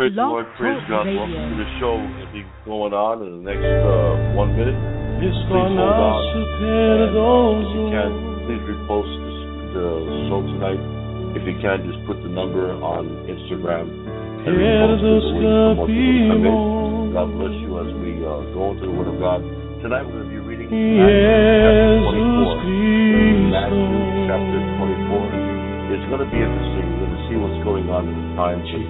Praise the Blog Lord, praise Talk God. Welcome Radio. to the show. It'll be going on in the next 1 minute. Please hold on. And if you can, please repost the show tonight. If you can, just put the number on Instagram and repost it. More people come in. God bless you as we go into the Word of God. Tonight we're going to be reading Matthew chapter 24. It's going to be interesting. We're going to see what's going on in the times. So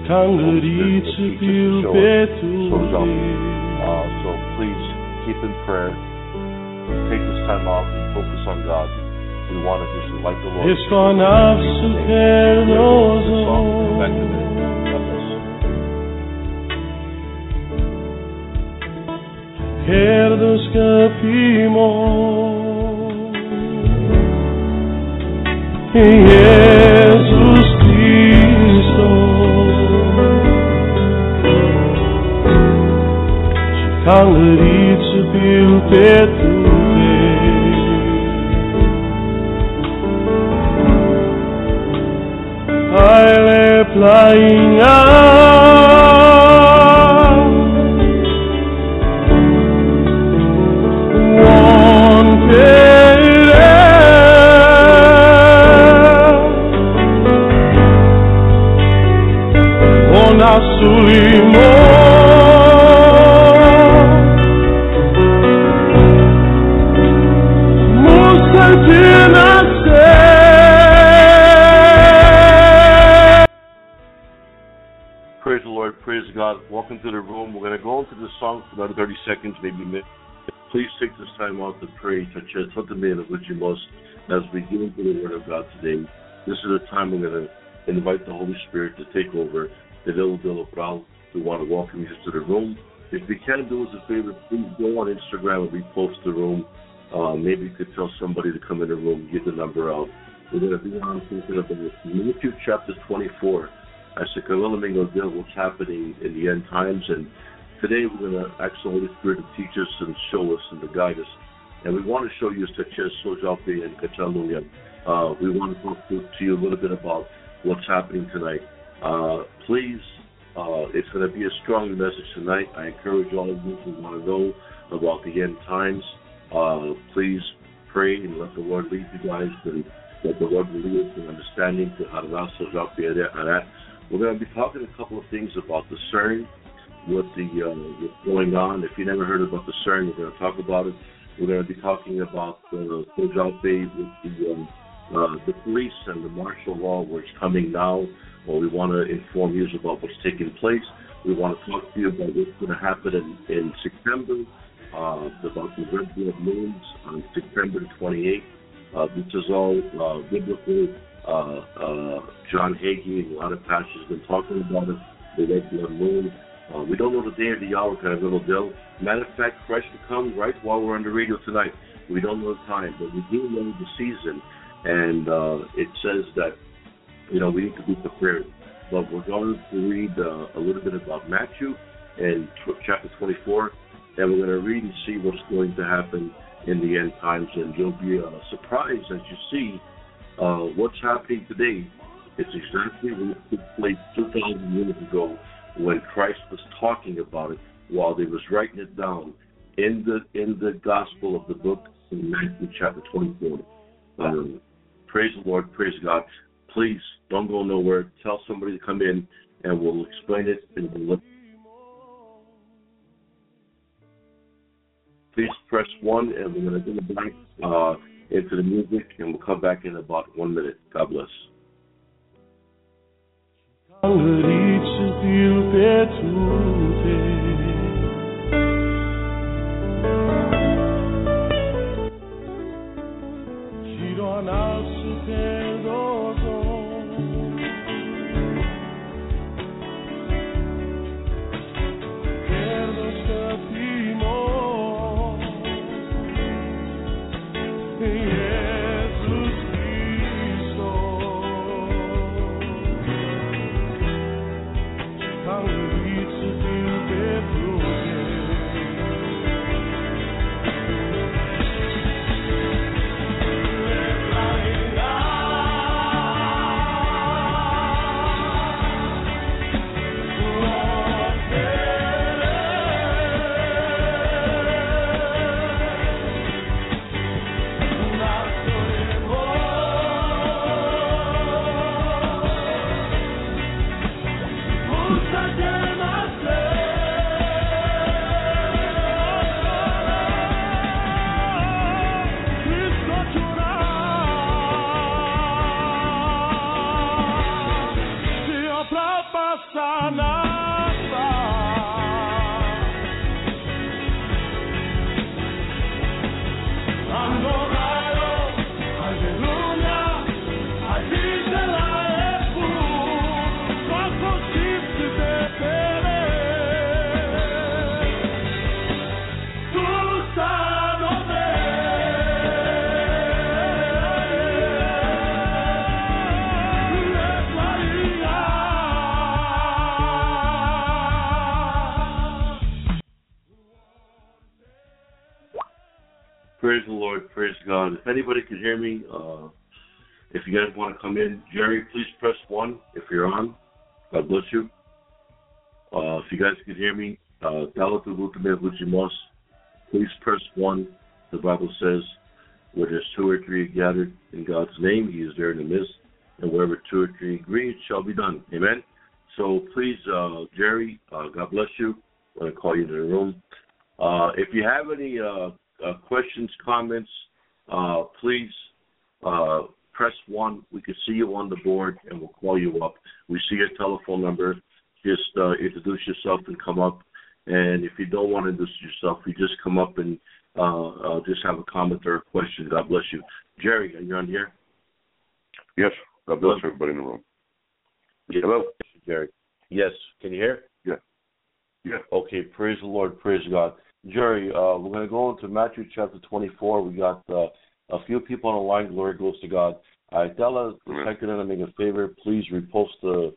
please keep in prayer. Take this time off and focus on God. We want to just invite the Lord. Come back in a minute. God bless you. Perdos capimos em Jesus Cristo, Chicangarice pelo petute, Aile plainha. Praise the Lord, praise God. Welcome to the room. We're going to go into the song for another 30 seconds, maybe a minute. Please take this time out to pray, to church, something of which you must, as we get into the Word of God today. This is the time we're going to invite the Holy Spirit to take over. We want to welcome you to the room. If you can do us a favor, please go on Instagram and repost the room. Maybe you could tell somebody to come in the room, get the number out. We're going to be on thinking about Matthew chapter 24. As a deal what's happening in the end times, and today we're going to ask the Holy Spirit to teach us and show us and to guide us. And we want to show you such as Sojalpe and Catalunya. We want to talk to you a little bit about what's happening tonight. Please, it's going to be a strong message tonight. I encourage all of you who want to know about the end times. Please pray and let the Lord lead you guys, and let the Lord lead us in understanding to how to Sojalpe and that. We're going to be talking a couple of things about the CERN, what's going on. If you never heard about the CERN, we're going to talk about it. We're going to be talking about the Sojalpe with the police and the martial law, where it's coming now. Well, we want to inform you about what's taking place. We want to talk to you about what's going to happen in September, about the red blood moons on September 28th. This is all biblical. John Hagee and a lot of pastors have been talking about it, the red blood moon. We don't know the day or the hour, kind of little deal. Matter of fact, Christ will come right while we're on the radio tonight. We don't know the time, but we do know the season. And it says that, we need to be prepared. But we're going to read a little bit about Matthew and chapter 24, and we're going to read and see what's going to happen in the end times. And you'll be surprised as you see what's happening today. It's exactly what took place 2,000 years ago when Christ was talking about it while they was writing it down in the gospel of the book in Matthew chapter 24. Praise the Lord, praise God. Please don't go nowhere. Tell somebody to come in and we'll explain it and we'll look. Please press 1 and we're going to go back into the music, and we'll come back in about 1 minute. God bless. Hungry Praise the Lord. Praise God. If anybody can hear me, if you guys want to come in, Jerry, please press 1 if you're on. God bless you. If you guys can hear me, please press 1. The Bible says, where there's 2 or 3 gathered in God's name, He is there in the midst. And wherever 2 or 3 agree, it shall be done. Amen. So please, Jerry, God bless you. I'm going to call you to the room. If you have any questions, comments, please press 1. We can see you on the board, and we'll call you up. We see your telephone number. Just introduce yourself and come up. And if you don't want to introduce yourself, you just come up and just have a comment or a question. God bless you. Jerry, are you on here? Yes. God bless everybody in the room. Yeah. Hello, Jerry. Yes. Can you hear? Yeah. Yeah. Okay. Praise the Lord. Praise God. Jerry, we're going to go into Matthew chapter 24. We got a few people on the line. Glory goes to God. Della, the second and make a favor. Please repost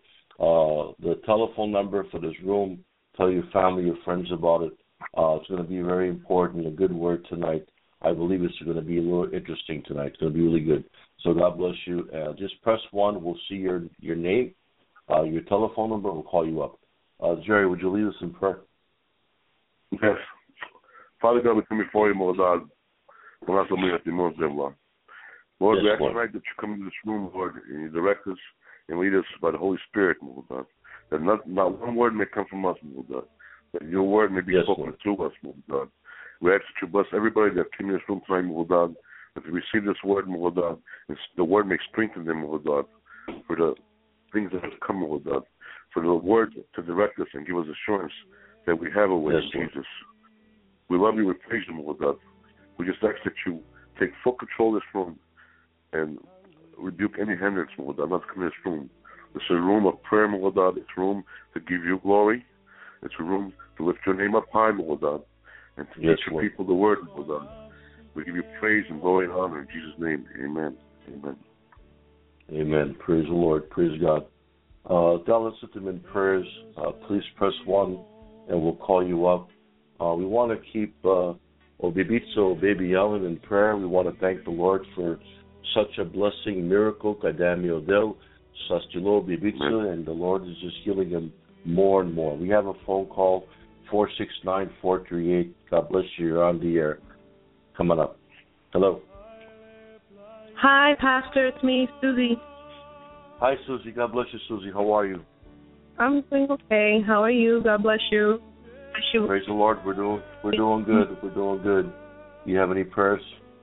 the telephone number for this room. Tell your family, your friends about it. It's going to be very important. A good word tonight. I believe it's going to be a little interesting tonight. It's going to be really good. So God bless you. Just press 1. We'll see your name, your telephone number. We'll call you up. Jerry, would you lead us in prayer? Yes. Father God, we come before you, Lord God. Lord, we ask tonight that you come into this room, Lord, and you direct us and lead us by the Holy Spirit, Lord God. That not one word may come from us, Lord God. That your word may be spoken to us, Lord God. We ask that you bless everybody that came in this room tonight, Lord God, that they receive this word, Lord God, and the word may strengthen them, Lord God, for the things that have come, Lord God, for the word to direct us and give us assurance that we have a way, Jesus. We love you. We praise you, Lord God. We just ask that you take full control of this room and rebuke any hindrance, Lord God, not to come in this room. It's a room of prayer, Lord God. It's a room to give you glory. It's a room to lift your name up high, Lord God, and to teach your people the word, Lord God. We give you praise and glory and honor in Jesus' name. Amen. Amen. Amen. Praise the Lord. Praise God. Dallas, lift them in prayers. Please press 1, and we'll call you up. We want to keep Obibitso, Baby Ellen, in prayer. We want to thank the Lord for such a blessing, miracle, Kadami Odell, Sastilo, Obibitso, and the Lord is just healing him more and more. We have a phone call, 469-438. God bless you. You're on the air. Come on up. Hello. Hi, Pastor. It's me, Susie. Hi, Susie. God bless you, Susie. How are you? I'm doing okay. How are you? God bless you. Praise the Lord. We're doing good. We're doing good. You have any prayers?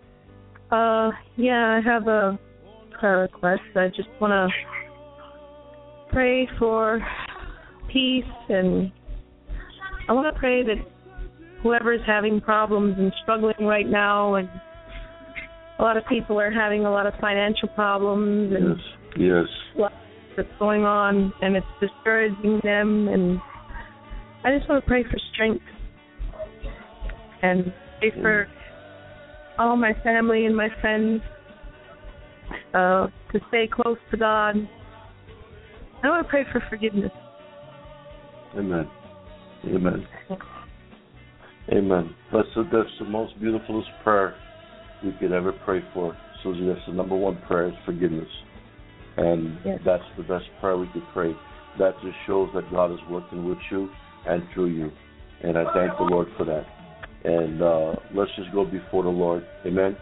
Yeah, I have a prayer request. I just want to pray for peace, and I want to pray that whoever is having problems and struggling right now, and a lot of people are having a lot of financial problems, and yes, that's going on, and it's discouraging them, and I just want to pray for strength and pray for all my family and my friends to stay close to God. I want to pray for forgiveness. Amen. Amen. Amen. That's the most beautifulest prayer we could ever pray for. Susie, that's the number one prayer is forgiveness. And that's the best prayer we could pray. That just shows that God is working with you and through you. And I thank the Lord for that. And let's just go before the Lord. Amen.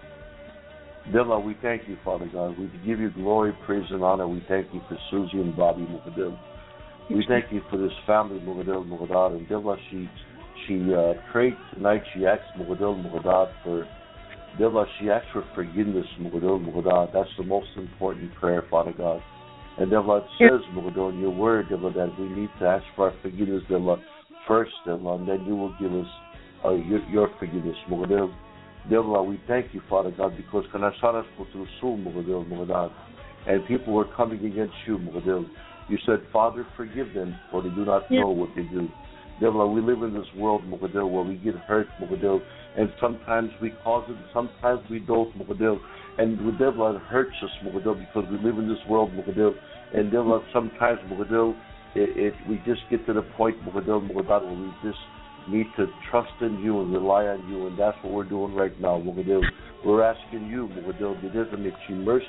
Dilla, we thank you, Father God. We give you glory, praise, and honor. We thank you for Susie and Bobby Mukadil. We thank you for this family, Mugadil, Mugadad, and Devla, she prayed tonight. She asked Mugadil, Mugadad for Devla. She asked for forgiveness, Mugadil, Mugadad. That's the most important prayer, Father God. And Devla, it says, Mugadil, in your word, Devla, that we need to ask for our forgiveness, Devla, first, Devla, and then you will give us your forgiveness, Mugadil. Devla, we thank you, Father God, because Kanasaras Kutusul, Mugadil, Mugadad, and people were coming against you, Mugadil. You said, Father, forgive them, for they do not know what they do. Devla, we live in this world, Mugadil, where we get hurt, Mugadil, and sometimes we cause it, sometimes we don't, Mugadil. And Devla, it hurts us, Mugadil, because we live in this world, Mugadil. And Devla, sometimes, Mugadil, we just get to the point, Mugadil, Mugadil, where we just need to trust in you and rely on you, and that's what we're doing right now, Mugadil. We're asking you, Mugadil, mercy,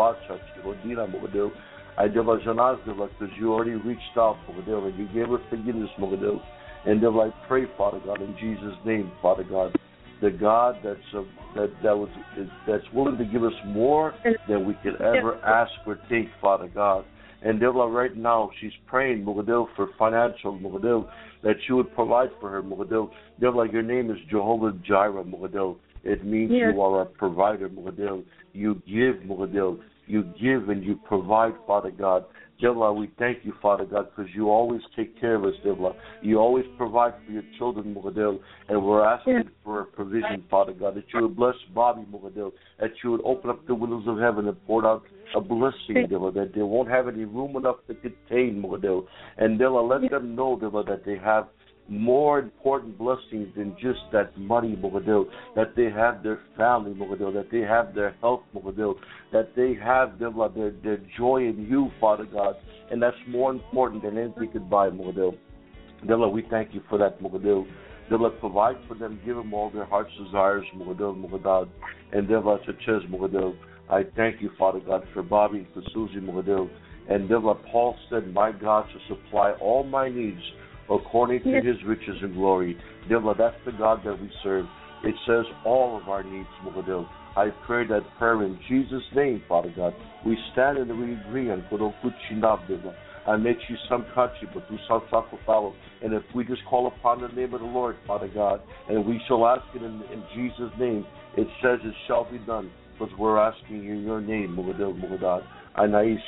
Mugadil. I Devla Janaz, Devla, because you already reached out, Mugadil, and you gave us forgiveness, Mugadil. And Devla, I pray, Father God, in Jesus' name, Father God, the God that's willing to give us more than we could ever ask or think, Father God. And Devla, right now, she's praying, Mugadil, for financial, Mugadil, that you would provide for her, Mugadil. Devla, your name is Jehovah Jireh, Mugadil. It means you are a provider, Mugadil. You give, Mugadil. You give and you provide, Father God. Devla, we thank you, Father God, because you always take care of us, Devla. You always provide for your children, Mugadil, and we're asking for a provision, Father God, that you would bless Bobby, Mugadil, that you would open up the windows of heaven and pour out a blessing, Devla, that they won't have any room enough to contain, Mugadil. And Devla, let them know, Devla, that they have more important blessings than just that money, Mugadil, that they have their family, Mugadil, that they have their health, Mugadil, that they have their joy in you, Father God, and that's more important than anything could buy, Mugadil. Devla, we thank you for that, Mugadil. Devla, provide for them, give them all their heart's desires, Mugadil, Mugadad, and Devla, Chachez, Mugadil. I thank you, Father God, for Bobby and for Susie, Mugadil, and Devla, Paul said, my God shall supply all my needs according to his riches and glory. Devla, that's the God that we serve. It says all of our needs, Mugadil. I pray that prayer in Jesus' name, Father God. We stand and we agree on Devla. I make you some country, but do some follow. And if we just call upon the name of the Lord, Father God, and we shall ask it in Jesus' name, it says it shall be done, because we're asking in your name, Mugadil, Mugadad. I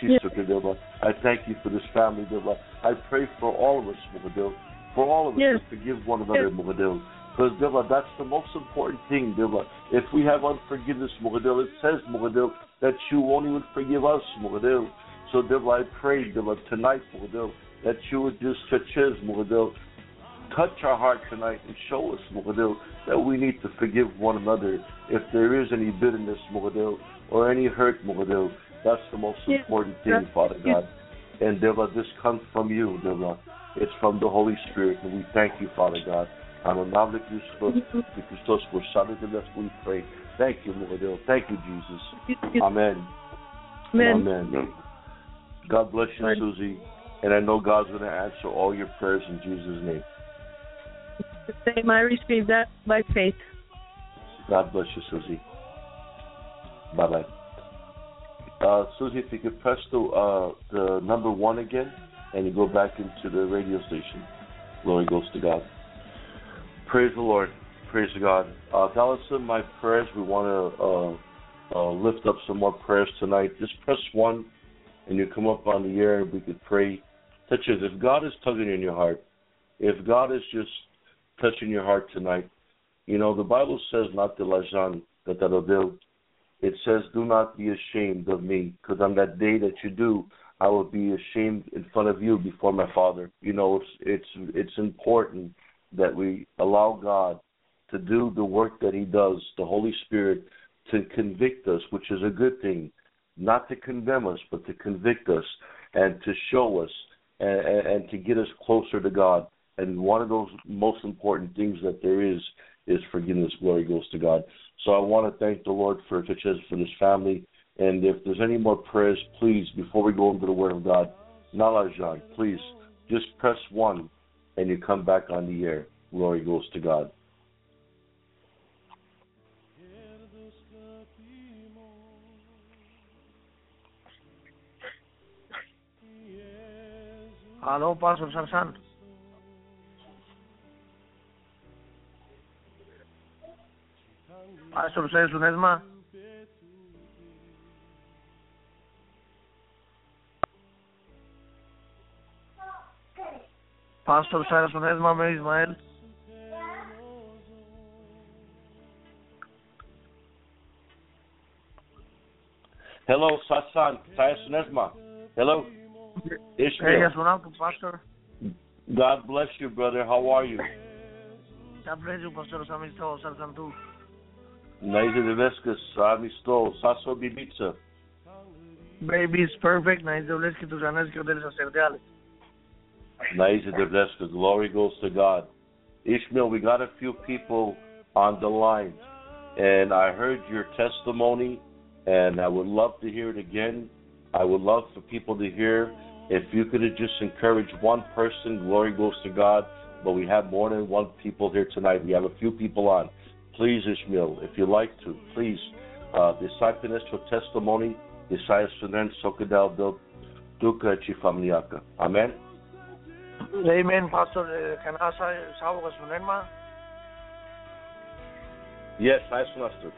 thank you for this family, Devla. I pray for all of us, Mugadil, for all of us to forgive one another, Mugadil. Because, Devla, that's the most important thing, Devla. If we have unforgiveness, Mugadil, it says, Mugadil, that you won't even forgive us, Mugadil. So, Devla, I pray, Devla, tonight, Mugadil, that you would just Mugadil, touch our heart tonight and show us, Mugadil, that we need to forgive one another. If there is any bitterness, Mugadil, or any hurt, Mugadil, that's the most important thing, Father God. And Devla, this comes from you, Devla. It's from the Holy Spirit, and we thank you, Father God. We pray. Thank you, Mugadil. Thank you, Jesus. Amen. Amen. God bless you, Susie. And I know God's going to answer all your prayers in Jesus' name. The same, I receive that by faith. God bless you, Susie. Bye-bye. Susie, if you could press the number 1 again, and you go back into the radio station. Glory goes to God. Praise the Lord. Praise God. Dallas, in my prayers, we want to lift up some more prayers tonight. Just press 1, and you come up on the air, and we could pray. Touch it. If God is tugging in your heart, if God is just touching your heart tonight, you know, the Bible says, not the lajan, that that'll. It says, do not be ashamed of me, because on that day that you do, I will be ashamed in front of you before my Father. You know, it's important that we allow God to do the work that he does, the Holy Spirit, to convict us, which is a good thing, not to condemn us, but to convict us and to show us and to get us closer to God. And one of those most important things that there is forgiveness. Glory goes to God. So I want to thank the Lord for this family. And if there's any more prayers, please, before we go into the Word of God, Nalajan, please, just press 1 and you come back on the air. Glory goes to God. Aló, Pastor Sarsan. Pastor César Nesma. Pastor César Nesma, me Ismael. Hello, Sasan. Cyrus Nesma. Hello. Ishmael. Pastor. God bless you, brother. How are you? God bless you, Pastor Samisto, Sarsan tu. Naise de Vescas, Amisto, Sasso Bibica. Baby is perfect. Naise de Vescas, tu janes que del sacerdote. Naise de Vescas. Glory goes to God. Ishmael, we got a few people on the line, and I heard your testimony, and I would love to hear it again. I would love for people to hear. If you could just encourage one person, glory goes to God. But we have more than one people here tonight. We have a few people on. Please, Ishmael, if you like to, please, decide nuestro testimony, decide sunen sokadal do duka chi familiaka. Amen. Amen, Pastor. Can I say salvo sunen ma? Yes, I understood.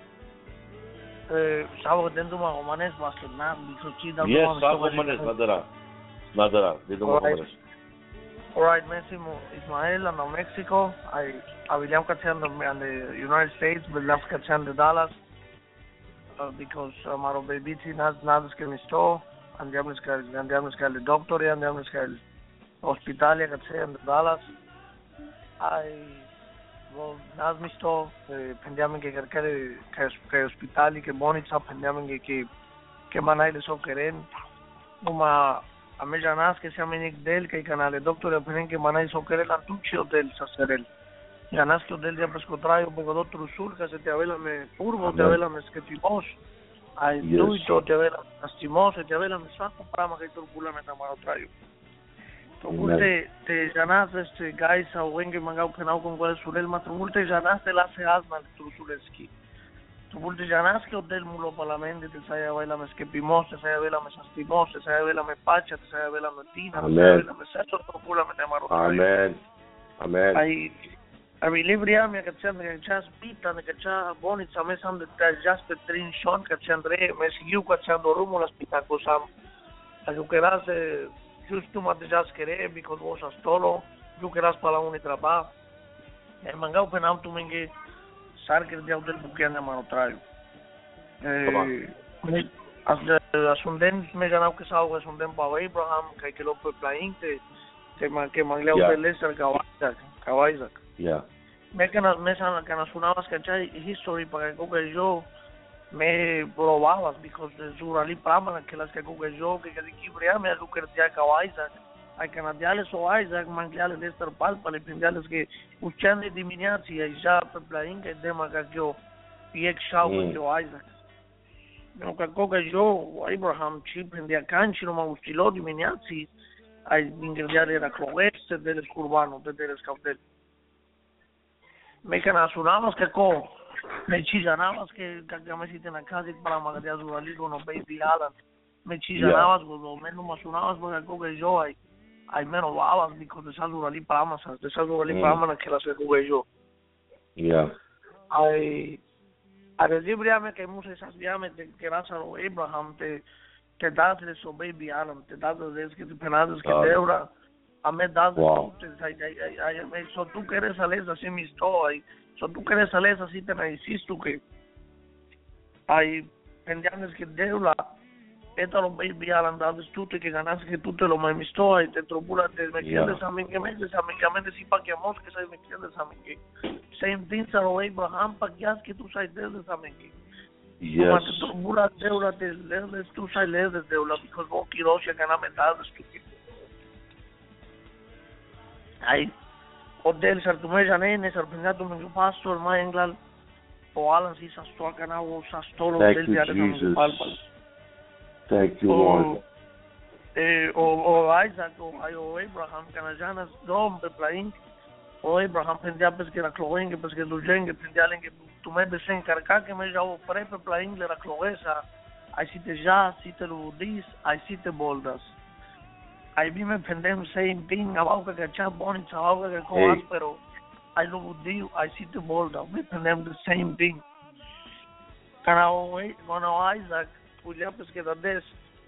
Salvo dentro ma romanes Pastor na bisochida. Yes, salvo romanes nadara. They don't want romanes. All right, Massimo Ismael, I'm in Mexico. I William Kachan in the United States, William Kachan in Dallas, because Maro baby nas que me sto, andiamo al doctor, andiamo al ospedale Kachan in Dallas. Nas mi sto, pendiamo che ospedali che bonita, pendiamo che manai le so keren, uma a me janas que se amenik del que canale doctor apren que manai so querer la tuchi hotel sacerel janas que hotel ya pesco traio porque doctor sur que se te avela me purvo te avela me skepimos ai luito te avela astimos te avela me saco para ma que turbula me tamaro traio to multe te janas este guys a wenge mangau canal con cual surel ma multe janas te la se asma tursuleski multe janas que hotel mulo palamente te saya vela me skepimos te saya vela me sastimos te saya vela me pacha te saya vela me tina te saya vela me sacho turbula me tamaro amen amen ai a mi libria me cacciando che c'ha spita che c'ha bonita me sam de just the trin shot che c'andre me siguiu cacciando rumo la spita cosam a yo queras justo ma de just querer because vos astolo yo queras para un trabajo e mangau penam tu mengue sar que dia del buque anda mano traio as unden me ganau que salgo as unden para Abraham que lo foi plain que mangleu de lesser Kawaisak yeah me kana sunavas que history para que yo me probabas because de Zurali Prama que las que yo que kibria me lo que dia Kawaisak ai canadiales o Isaac mangliale Lester Palpa le pindiales que uchande dimineații ai ja pe plain que dema ca eu piec shau eu Isaac no ca coca eu Abraham ci prendia canci no ma ustilo dimineații ai ingridiale era cloeste de les curbano de les cautel me cana sunavas que co me chijanavas que me siete na casa para magadia Zurali no baby Alan me chijanavas go me no masunavas porque coca eu ai meno babas because de Zurali Prama de Zurali Prama que las que yo yeah ai a libriame que musa esas diame de que Lázaro Abraham te date so baby Alan te date de que te penadas que deura a me date ai me so tú queres sales así mi estoy so tú queres sales así te insisto que ai pendientes que deura esta lo baby Alan dadas tú te que ganas que tú te lo me estoy te trobula te me quieres a mí que me si pa que amos que sai me quieres a mí que same thing so Abraham pa que tú sai desde a mí que yes te trobula deura te lees tú sai lees deura because vos quiero que gana metadas tú que ai hotel sartume janene sarpinato me pastor ma englal o Alan si sa sto kana o sa stolo del diario de palpa. Thank you, Lord. O Isaac o Abraham canajanas dom de plain o Abraham pendia pues que la cloengue pues que lujengue pendia lengue tu me besen carca que me já o prepe plain le la cloesa ai si te já si te lo dis ai si te boldas Aí me pendem same thing, about que chat bonito, about que com áspero. Aí logo dio, I see the bolda. Me pendem the same thing. Quando Isaac, pulia pesquisa des,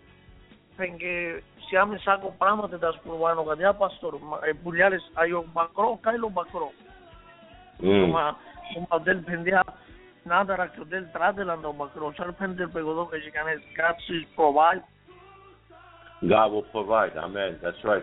porque se a me saco prama te das por bueno, que ya pastor, puliales aí o macro, cailo macro. Uma del pendia nada era que del tradelando macro, sal pender pegou que chegane God provide. God will provide. Amen. That's right.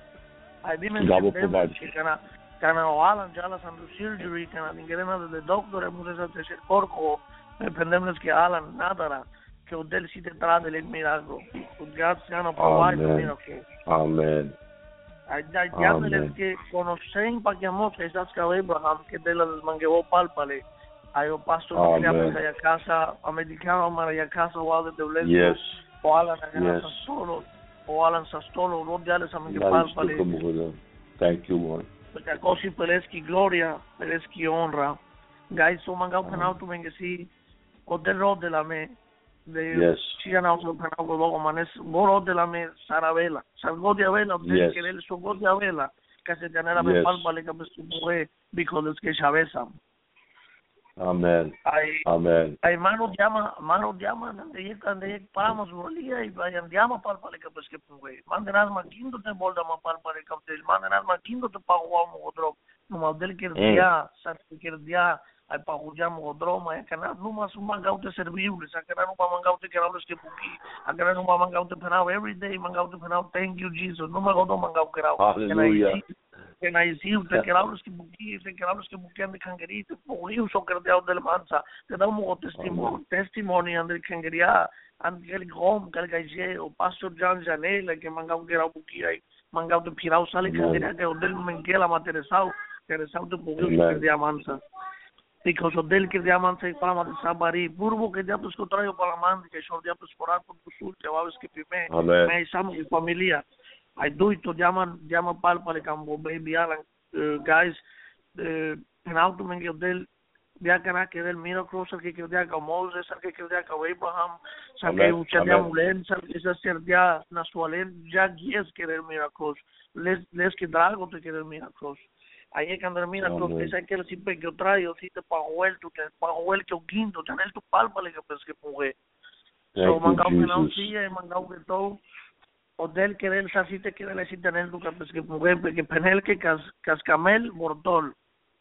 God will provide. Kana Alan jala sandu surgery kana ninguém de doctor é muito essa terceiro corpo dependemos que Alan nada que o dele se trata dele milagro. O God se gonna provide the miracle. Amen. Aí já que conhecem para que a moça essas que Abraham que dele mangueu palpale. Aí o pastor queria pegar a casa americana para a casa o alto de Bless. Yes. O Alan solo. O Alan Sastolo, no diales a mangueu palpale. Thank you, Lord. Porque così pereschi gloria, pereschi honra. Guys, so mangau canal tu venga si o del rod de la me de si ganau so canal go logo manes go de la me Sarabela. Salgo de Abela, de que él so go de Abela, que se ganara me palpa le que me because es que chavesa. Amen. Amen. Ay mano llama, de paramos rolía y vayan llama palpa le que pues que puede. Mandenas maquindo te bolda ma palpa le que mandenas maquindo te pago otro. No mal del que dia, que dia ai pago llamo otro, ma que no más un mangau te servible, que no mangau te que hablas que puki, que no mangau te penao every day, mangau te penao thank you Jesus, no mangau mangau que Hallelujah. Que na isi te que hablas que buki, te que hablas que buki ande cangerite, poriu so que de del mansa, te da un testimony ande cangeria, ande el grom, que gaje o pastor John Janela que mangau que era buki aí, mangau te pirau sale cangeria que o del menquela materesau, te poriu que de mansa. Because o del que diamante para de sabari, burbo que diabos que traio para mande que só diabos forar por tu sul, que vai que pime, me chamo de família. I do it to llama palpa le cambo baby Alan guys penalto men que del dia kana que del miracle que dia que Moses que dia que Abraham que un dia mulen que se ser dia na sua len já guias que del miracle les que drago te que del miracle. Aí é quando mira que essa que ele sempre que eu traio se te pago el que o quinto tener tu palpa le que pues que pugue so mangau penal sia mangau que todo o del que del sasite que del si tener tu que pues que pugue que penel que cascamel mortol.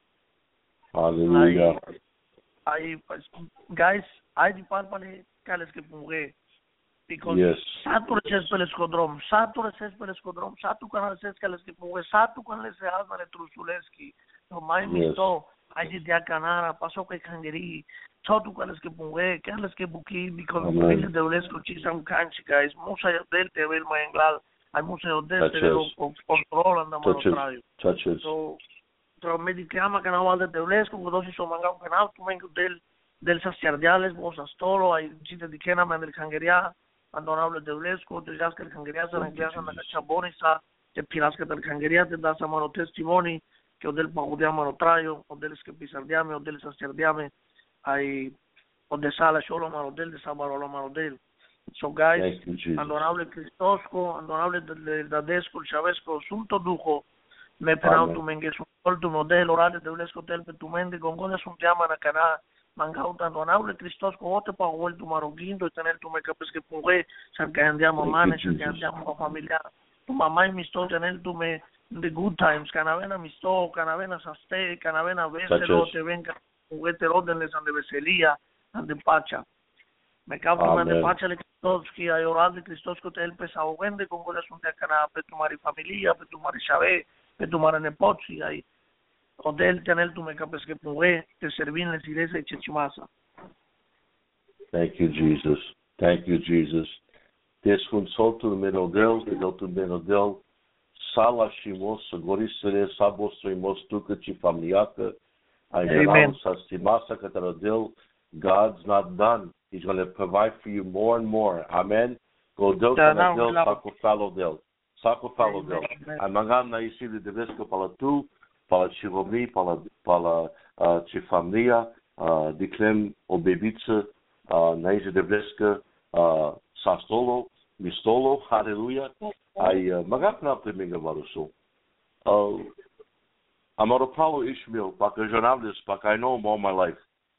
Hallelujah. Aí pues guys hay de palpa le cales que pugue because satu reses pel escodrom satu canal ses cales que pugue satu canal se alma le trusuleski no mai mito hay de dia canara pasó que cangeri satu cales que pugue cales que buki because el de ulesco chisam canchi guys musa del te ver mai englal hay musa del te control anda mal traio so tro medicama canal de ulesco go dosi so manga canal tu mengo del sacerdiales vos astolo hay chite di kena man del cangeria Andonable de Ulesco, te das que el cangeria se reemplaza en la cachabonisa, te piras que el cangeria te das a mano testimoni, que o del pagudiamo lo traio, o del que pisardiame, o del sacerdiame, hay o de sala solo mano del de sabarola mano del. So guys, andonable Cristosco, andonable de Dadesco, Chavesco, sunto dujo, me penautu mengue su tu modelo orale de Ulesco telpe tu mende con goles un llama na cana. Mangau andonable Cristos ko te pa vuelto maroguindo y tener tu mecapes que pugue san que andiamo manes que andiamo familiar tu mamá y misto tener tu me the good times canavena misto canavena saste canavena veselo te venga juguete orden san de veselía ande pacha me capo de pacha le Cristos que hay oral de Cristos ko te el pesado vende con goles un de cana pe tu mari familia pe tu mari chave pe tu mari nepozzi ahí o del tener tu mecapes que pugue te servir en la iglesia de Chechimasa. Thank you, Jesus. Thank you, Jesus. Desconsolto no menodel, do menodel, sala shimos, gorisere, sabosto imos tuca ti familiata, Amen. Sastimasa kataradil. God's not done. He's going to provide for you more and more. Amen. Godel kanadil, saco falo del. Amangam na isi de devesco para tu, para Chiromi, para Chifamlia, Diclem Obebice, Naise Devleska, Sastolo, Mistolo, Hallelujah. magapna minga varuso. I'm out of Paulo Ishmael, Paka Jonavlis, Paka, I know him all my life.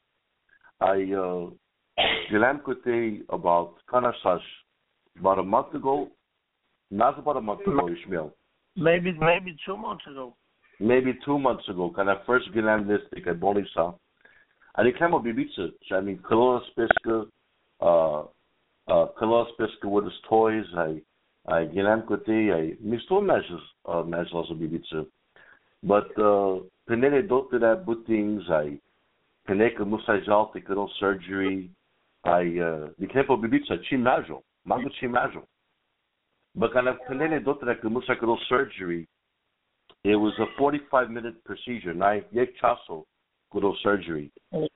Gilam Kote about Kanasash about a month ago. Not about a month ago, Ishmael. Maybe 2 months ago. Maybe 2 months ago, when I first Gilam this at Bonisa. And he came up Ibiza. I mean, Kalola Spiska with his toys. I Gilam Kote, I missed measures of Ibiza. But Penele dote that but things I Peneka Musajal take little surgery. The camp of Bibica Chimajo, Mago Chimajo. But kind of Penele dote that Musakal surgery, it was a 45-minute procedure. I yek chaso good surgery.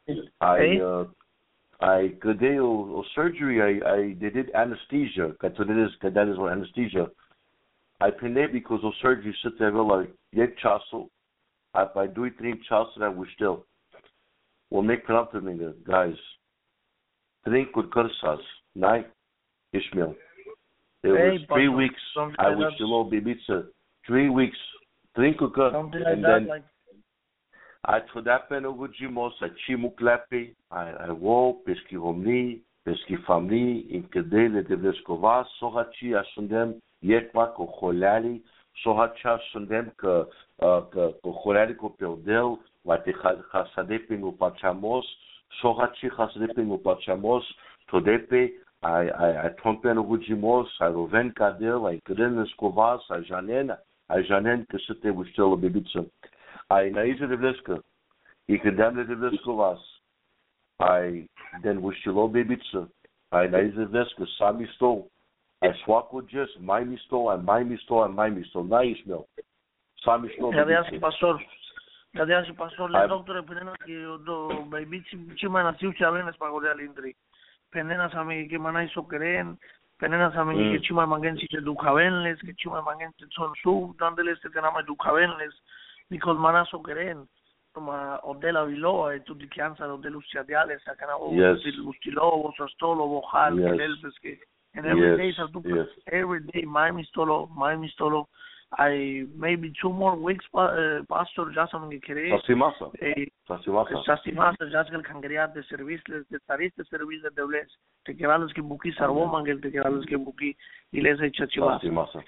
I Gadeo surgery they did anesthesia. That is what anesthesia. I pene because of surgery sit there like yet chasso. I do it 3 chasso that we still will make it up to me, guys. Drink with kursas, night Ishmael. It was 3 weeks. I was still Bibica. 3 weeks. Drink with kursas. And then I told that pen over Jimos, I chimuklepi, I wo, pesky homni, pesky family, in Kedele de Vescova, Sohachi, Asundem. Yetwa ko Holali, Sohacha Sundem que Holali ko Perdel, Vate Hasadeping Upachamos, Sohachi Hasadeping Upachamos, Todepe, I Trompen Ugujimos, I Roven Kadel, I Kren Escovas, I Janen que c'était with still a Bibica. I Naiza de Vleska, I Kedamle de Vescovas, I then with still Bibica, I Naiza de Vleska, Sami Sto. I swap with just my misto and my misto and my misto. Na Ishmael. Sami Shno. Cadeia pastor le doctor penena que do baby chima na tiu chavenes pagorea lindri. Penena sami que manai so keren, penena sami que chima mangen si du kavenles, que chima mangen son su dandeles te nama du kavenles, because manaso keren. Toma odela viloa e tu di chianza odelu ciadiale sa kana o lustilo o sostolo o hal elbes que and every day, every day, my mistolo. I maybe 2 more weeks, pastor, ya saben que queréis. Sastimasa, ya que el cangreat de servicios, de tariste servicios de dobles, te quedan que buki sarvo mangel, te quedan que buki y les echa chivas.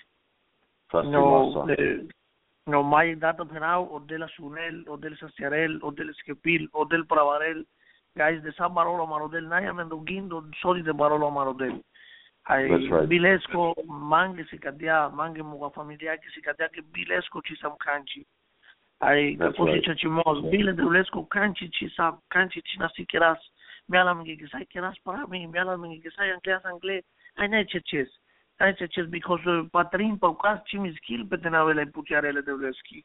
No, my data penao, o de la Sunel, o del Sastiarel, o del Skepil, o del Pravarel, guys, de San Barolo Marodel, Naya Mendoguindo, soli de Barolo Marodel. Bilesco mange si cadia mange muga familia che si cadia che Bilesco ci sam canci ai così ci mos bile de Bilesco canci ci sa canci ci na sikeras me ala mingi che sai keras para me ala mingi che sai anglais ai ne cheches because patrin pa cas ci mi skill pe tenavele puciarele de Bileschi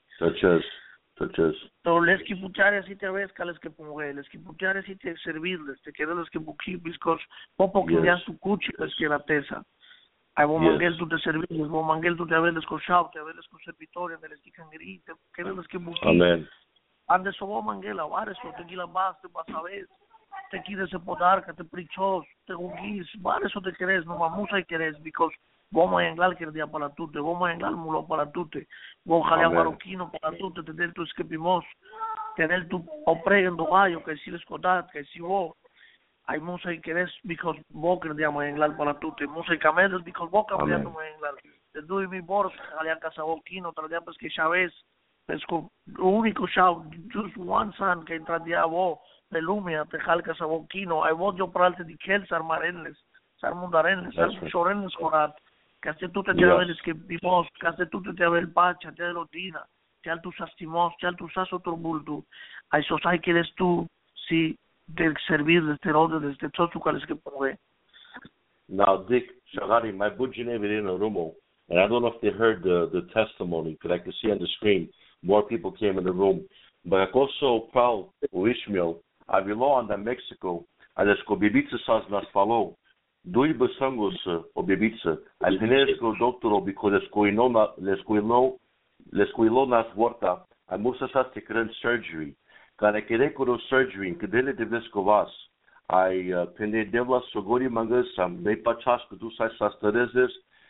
तो लेस की पुचारे si te ves cales que pongo les que puchares si te servirles te quedan los que buki because popo que ya su cuchi les que la tesa ai vom mangel tu te servirles vom mangel tu te aveles con shout te aveles con servitorio de les que cangri te quedan los que buki amen ande so vom mangel avare so te gila bas te pasabes te quieres podar que te prichos te ugis vare so te queres no mamusa y queres because vamos a englar que dia para tutte, vamos a englar mulo para tutte, vamos a jalar marroquino para tutte, tener tu esquepimos, tener tu opreguen do gallo, que si les codat, que si vos, hay musa y querés, because vos que dia englar para tutte, musa y camelos, because vos que dia no englar, te doy mi boros, jalar casa boquino, tradia pues que sabes, es con único shout, just one son que entra dia vos, de lumia, te jal casa boquino, hay vos yo para el di kel sarmarenles, sarmundarenles, sarchorenles corat. Caste tu te aveles que vimos, caste tu te avel pacha, te lotina, te al tu sastimos, te al tu saso turbultu. Ai sosai que eres tú, si del servir de este rodo, de este tzotucales que pove. Now, Dick, Shagari, my bujine within a room, and I don't know if they heard the testimony, because I could see on the screen, more people came in the room. But I'm also proud of Ishmael, I belong to Mexico, and as Kobibica says nas falou, Doi basangos o bebica, al genesco doctoro because les coilo nas vorta, a musa saste current surgery. Kana kerekoro surgery, kedele de vescovas. I pende devla sogori mangas, me pachas que tu sai sastareses,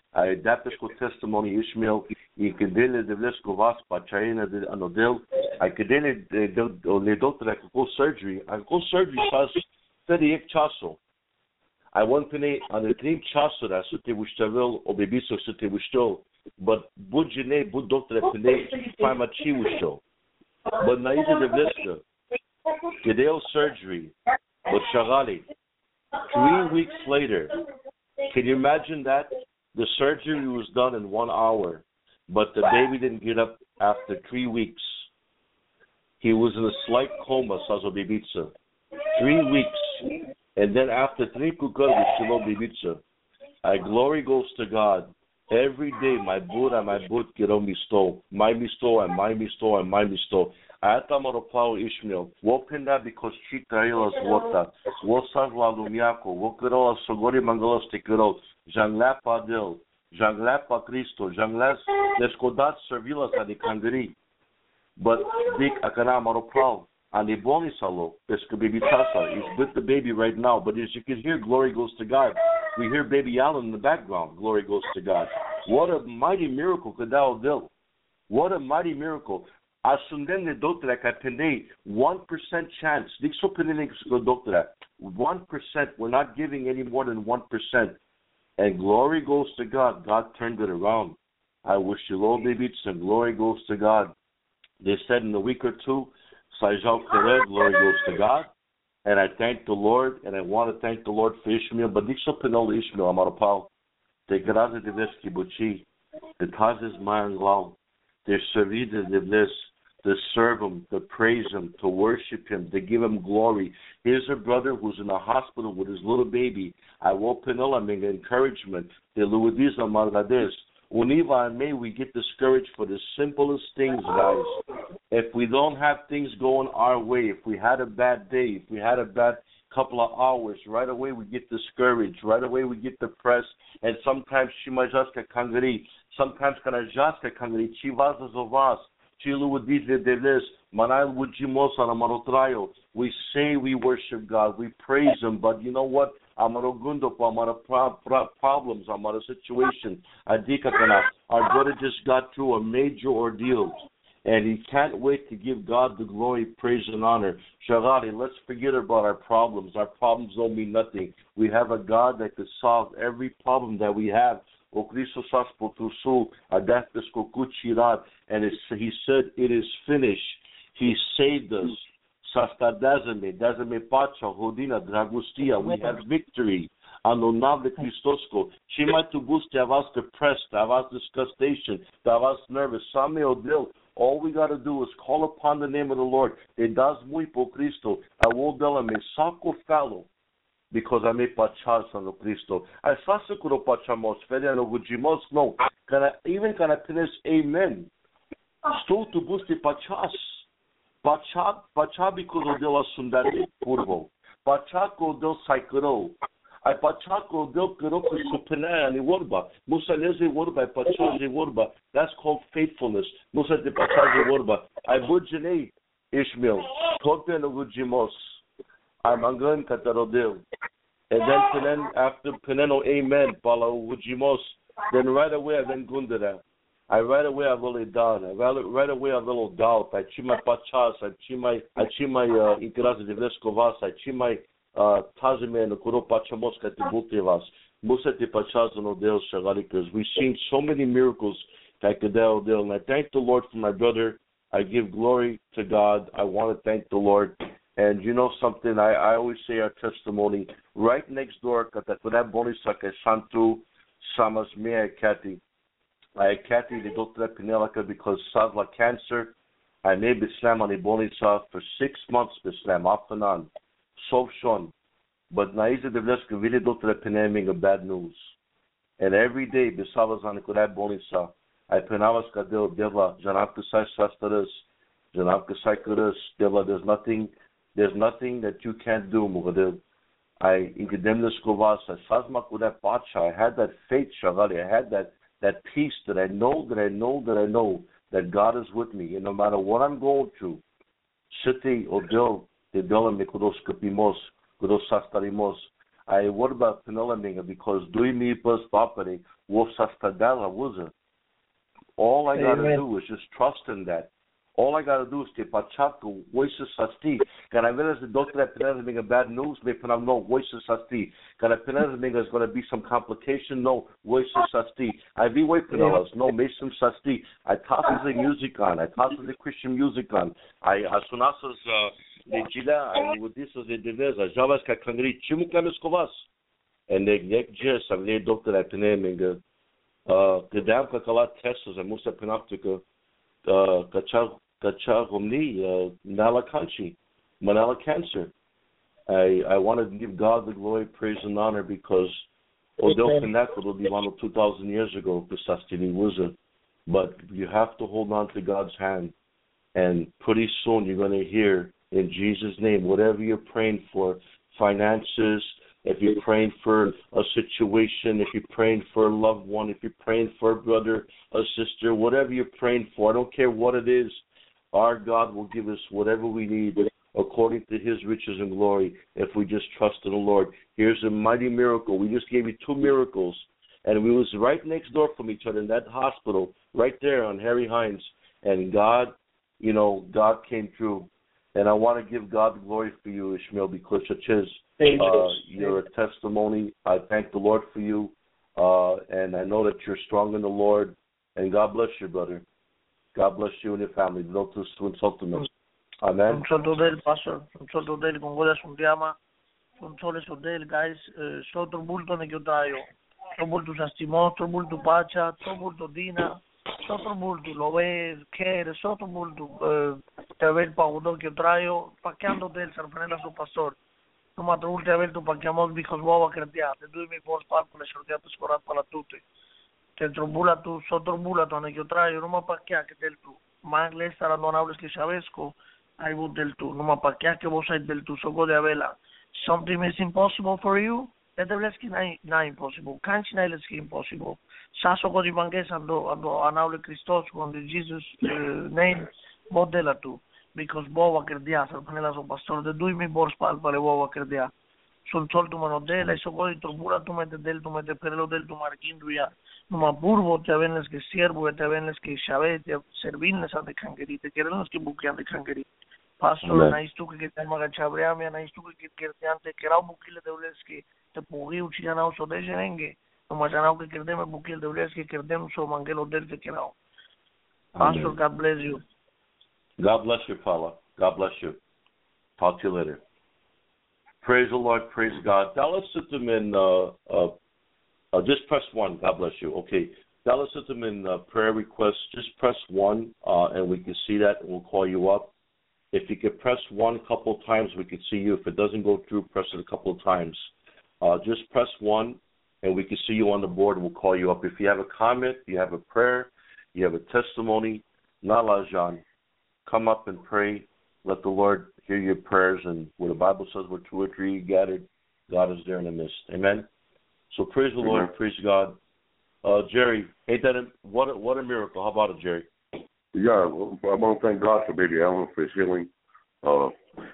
Дапешко testimony Ishmael, и къде да влезко вас, пачаина да анодел, къде не доктора какво surgery, какво surgery сас 38 часо. Want to on the 3 часо да сте вущавил, обебисо сте вущал, but буджине, буд доктора пене, файмачи вущал. But наизе да влезка, къде surgery, but шагали. 3 weeks later, can you imagine that? The surgery was done in 1 hour, but the baby didn't get up after 3 weeks. He was in a slight coma, Sazo Bibitsa. 3 weeks. And then after 3 kukar, Shilo Bibitsa. Glory goes to God. Every day, my boot get on me stole. My misto, and my misto, and my misto. Ayatamaropao Ishmael. Wopenda because Chitailas Wota. Wosas La Lumiaco. Wokero Sogori Mangalas Tekero. Jangla Padel. Jangla Pa Cristo. Janglas Nescodat Servilas a de Cangari. But Dick Akanamaropao. And the Bonisalo. Pesca Baby Tasa. He's with the baby right now. But as you can hear, glory goes to God. We hear Baby Allen in the background. Glory goes to God. What a mighty miracle Kadao Dil. What a mighty miracle. Asundene doctora kapende 1% chance. 1%. We're not giving any more than 1%. And glory goes to God. God turned it around. I wish you Lord baby and glory goes to God. They said in a week or two, Sajal Kere, glory goes to God. And I thank the Lord, and I want to thank the Lord for Ishmael. But Dixo Pinol Ishmael, Amarapal, te graze de veski buchi, the Tazes Mayanglau, they servide de bles. To serve him, to praise him, to worship him, to give him glory. Here's a brother who's in a hospital with his little baby. I will penolamin encouragement. The Luidiza Malades. Univa and may we get discouraged for the simplest things, guys. If we don't have things going our way, if we had a bad day, if we had a bad couple of hours, right away we get discouraged, right away we get depressed, and sometimes Shimajaska Kangari, sometimes Kanajaska Kangari, Chivazas of us. We say we worship God, we praise him, but you know what? Problems, a situation. Our brother just got through a major ordeal, and he can't wait to give God the glory, praise, and honor. Shagari, let's forget about our problems. Our problems don't mean nothing. We have a God that could solve every problem that we have. And he said, it is finished. He saved us. We have victory. She might to boost to us depressed, to us disgustation, to us nervous. All we got to do is call upon the name of the Lord. It does muy po Cristo. I will tell me, saco fellow. Because I made pachas on the Cristo. I sasakuro pachamos, feriano gujimos, no. Can I finish amen? Still to boost the pachas. Pacha because of the sundate purvo. Pachaco del saikuro. I pachaco del kiroko supena and worba. Musaleze worba, pachaze worba. That's called faithfulness. Musa de pachaze worba. I bujene Ishmael. Toten gujimos. I'm going to Katarodil. And then after Peneno, amen, Pala Ujimos. Then right away I then Gundara. Right away I will down. Right away I will doubt. I chima pachas. I chima Ikras de Vescovas. I chima Tazime and Kuro Pachamos Katibutevas. Musati Pachas and Odel Shagalikas. We've seen so many miracles. And I thank the Lord for my brother. I give glory to God. I want to thank the Lord. And you know something, I always say our testimony, right next door, Katakuda Bonisaka Santu Samas Mea Kati. I Kati the Dr. Pinelaka because Savla cancer. I made Bislam on the Bonisa for 6 months, Bislam, off and on. So shon. But Naiza de Vleska really Dr. Pineming of bad news. And every day, Bisavas on the Kuda Bonisa, I Penavas Kadil Deva, Janapka Sastaras, Janapka Saikuras, Deva, there's nothing that you can't do, Mugadil. I had that faith, Shagali. I had that peace that I know that God is with me. And no matter what I'm going through, City or Dil, the Dil and Mikudos Kapimos, Kudos Sastarimos, what about Penelominga? Because doing me bus bapare, wolf sastadala was all I got to do is just trust in that. All I got to do is te pachato, voices sasti. Can I realize the doctor that Penelominga bad news? May Penam no voices sasti. Can I Penelominga is going to be some complication? No, voices sasti. I be way Penelas, no, make some sasti. I toss the music on. I toss the Christian music on. I sunasas legila. I would this as a deveza. Javas ka kangri chimukamis kovas. And the next year, some lay doctor that Penelominga. The damn kakala tests I must have penoptica. Kachagomni, Manala Kanchi, Manala Cancer. I want to give God the glory, praise, and honor because Odell Pinnacle will be one of 2,000 years ago, Pisastini Wuza. But you have to hold on to God's hand. And pretty soon you're going to hear, in Jesus' name, whatever you're praying for, finances, if you're praying for a situation, if you're praying for a loved one, if you're praying for a brother, a sister, whatever you're praying for, I don't care what it is, our God will give us whatever we need according to His riches and glory if we just trust in the Lord. Here's a mighty miracle. We just gave you 2 miracles, and we was right next door from each other in that hospital, right there on Harry Hines, and God, God came through. And I want to give God the glory for you, Ishmael, because you're a testimony. I thank the Lord for you, and I know that you're strong in the Lord. And God bless you, brother. God bless you and your family. No to insult them. Amen. Un soldo del pastor, un soldo del con goda sundiama, un sole del guys, sotto bulto ne giodaio, sotto bulto sastimo, sotto bulto pacha, sotto bulto dina, sotto bulto love, care, sotto bulto te aver paudo che traio, pacchiando del sarfanella su pastor. No ma trovo te aver tu pacchiamo because uova creatiate, due mi por spalpo le sortiate scorat per tutti. Te trombula tu, sotto bula tu ne traio, non ma pacchia che del tu. Ma le sarà non hables che savesco. I will del tu. No ma pacchia che vos hai del tu, so go de avela. Something is impossible for you? Edevleski na impossible. Kanchi na leski impossible. Saso go di banges ando anaule Christos con the Jesus name modela tu. Because bova credia, sarpanela so pastor de dui mi bor spal pale bova credia. Sul sol tu manodela, so go di turbura tu mete del tu mete perelo del tu marquinduia. No ma burbo te avenes que siervo, te avenes que shavet, te servinnes ante kangeri, te querenos que bukian de kangeri. Pastor, na istu que te maga chabreame, na istu que te ante que rau bukile de uleski, te pugi uchina so de jenenge. No ma janau que kerdem bukile de uleski, kerdem so mangelo del te kerau. Pastor, God bless you. God bless you, Paula. God bless you. Talk to you later. Praise the Lord. Praise God. Dallas Sitterman, just press 1. God bless you. Okay. Dallas Sitterman, prayer requests, just press 1, and we can see that, and we'll call you up. If you could press 1 a couple of times, we could see you. If it doesn't go through, press it a couple of times. Just press 1, and we can see you on the board, and we'll call you up. If you have a comment, you have a prayer, you have a testimony, Nalajan, come up and pray. Let the Lord hear your prayers. And where the Bible says where 2 or 3 gathered, God is there in the midst. Amen. So praise the Lord. Praise God. Jerry, ain't that what a miracle? How about it, Jerry? Yeah, well, I want to thank God for baby Alan for his healing. God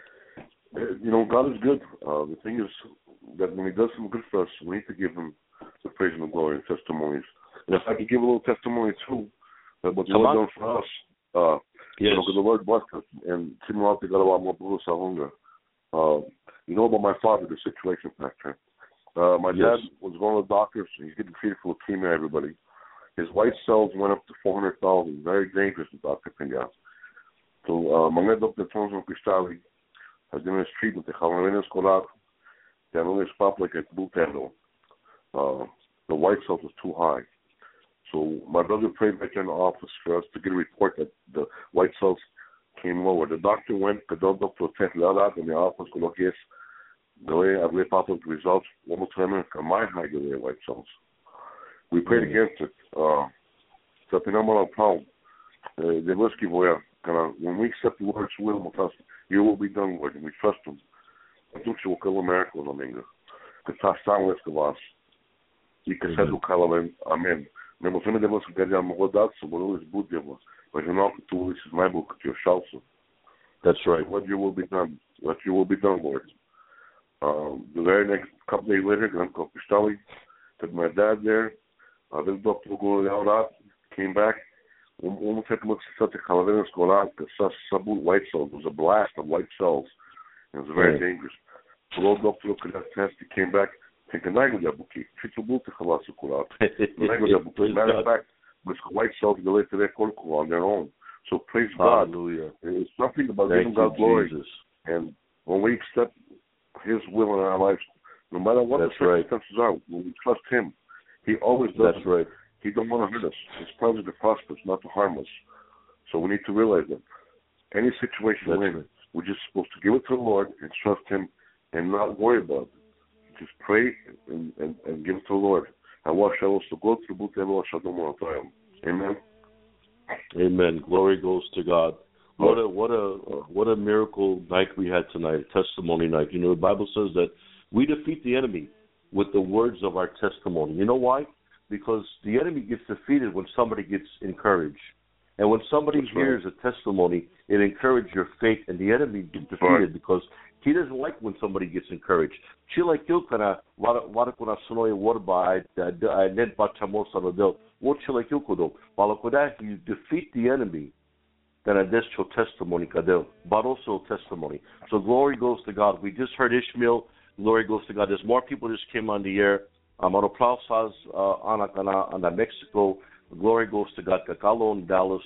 is good. The thing is that when He does some good for us, we need to give Him the praise and the glory and testimonies. And if I could give a little testimony too, that what the Lord done for us. Yes. Because the Lord blessed us, and Timothy got a lot more Bruce Ahunga. You know about my father, the situation, Pastor. My dad was going to the doctors. He's getting treated for leukemia, everybody. His white cells went up to 400,000. Very dangerous, the doctor think out. So, my doctor Tonson Cristali has given his treatment. The white cells was too high. So my brother prayed back in the office for us to get a report that the white cells came lower. The doctor went, the doctor tested out in the office, the way I read out the results, almost my high the white cells. We prayed against it. So phenomenal problem. The risky boy, when we accept the Lord's will, you will be done with, and we trust Him. I think you will kill America in Domingo. Because I'm with us. You can say to Amen. Не можем да се гледаме младата, бъдали сбудимо. Важеното това is my book, your shelter. That's right. What you will be done, Lord. The very next couple days later, Uncle Pistali took my dad there. This doctor go out, came back. Almost had to look at the Halavenas go out because Sabut white cells. It was a blast of white cells. It was very dangerous. The old doctor looked at that test. He came back. Matter of fact, with white cells related to their cortical on their own. So praise God. Hallelujah. It's something about giving God glory. Jesus. And when we accept His will in our lives, no matter what the circumstances are, when we trust Him, He always does. That's right. He don't want to hurt us. His plans are to prosper us, not to harm us. So we need to realize that any situation we're in, we're just supposed to give it to the Lord and trust Him and not worry about it. Just pray and give it to the Lord. Amen. Amen. Glory goes to God. What a miracle night we had tonight, a testimony night. You know, the Bible says that we defeat the enemy with the words of our testimony. You know why? Because the enemy gets defeated when somebody gets encouraged. And when somebody hears a testimony, it encourages your faith, and the enemy gets defeated because he doesn't like when somebody gets encouraged. You defeat the enemy, then that's your testimony, but also testimony. So glory goes to God. We just heard Ishmael. Glory goes to God. There's more people just came on the air. Aplausos on Mexico. Glory goes to God. Kakalo in Dallas.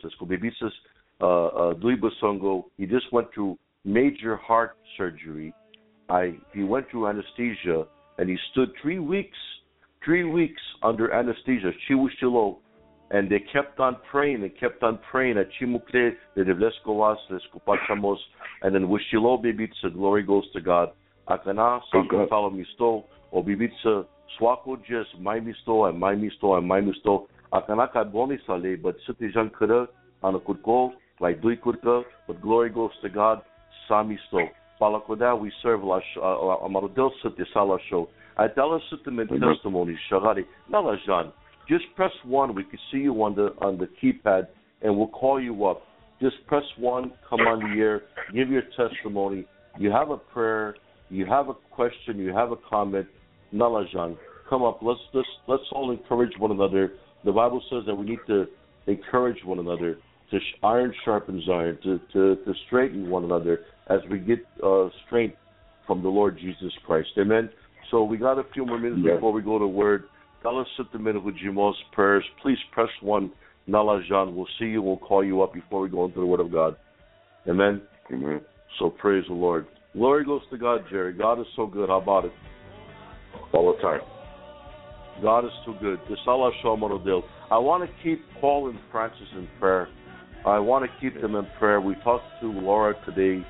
He just went through major heart surgery. He went through anesthesia, and he stood 3 weeks under anesthesia. And they kept on praying at Chimukle, the Devleskowas, the Skupachamos, and then Wishilo Bibitsa, glory goes to God. Akana, Sakutalo Misto, or Bibitsa, Swako just, my misto, and my misto, and my misto. Akana Kadboni Sale, but Sutijan Kura, on a Kurko, like Dui Kurka, but glory goes to God, Samisto. Palakoda, we serve Amarudel Suti Sala show. I tell us testimony, Shagari, Nalajan. Just press 1. We can see you on the keypad, and we'll call you up. Just press 1, come on the air, give your testimony. You have a prayer, you have a question, you have a comment. Nalajan, come up. Let's all encourage one another. The Bible says that we need to encourage one another. Iron sharpens iron. To straighten one another as we get strength from the Lord Jesus Christ. Amen. So we got a few more minutes before we go to word. Tell us at the minute with Jimos prayers. Please press 1. Nalajan, we'll see you. We'll call you up before we go into the Word of God. Amen? Amen. So praise the Lord. Glory goes to God, Jerry. God is so good. How about it? All the time. God is too good. I want to keep Paul and Francis in prayer. I want to keep them in prayer. We talked to Laura today.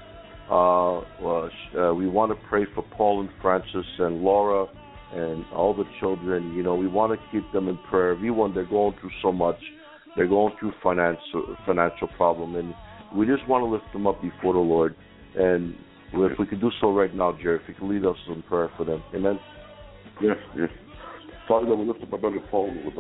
We want to pray for Paul and Francis and Laura and all the children. You know, we want to keep them in prayer. Everyone, they're going through so much. They're going through financial problem, and we just want to lift them up before the Lord. And if we could do so right now, Jerry, if you could lead us in prayer for them. Amen? Yes. Father God, we lift up my brother Paul with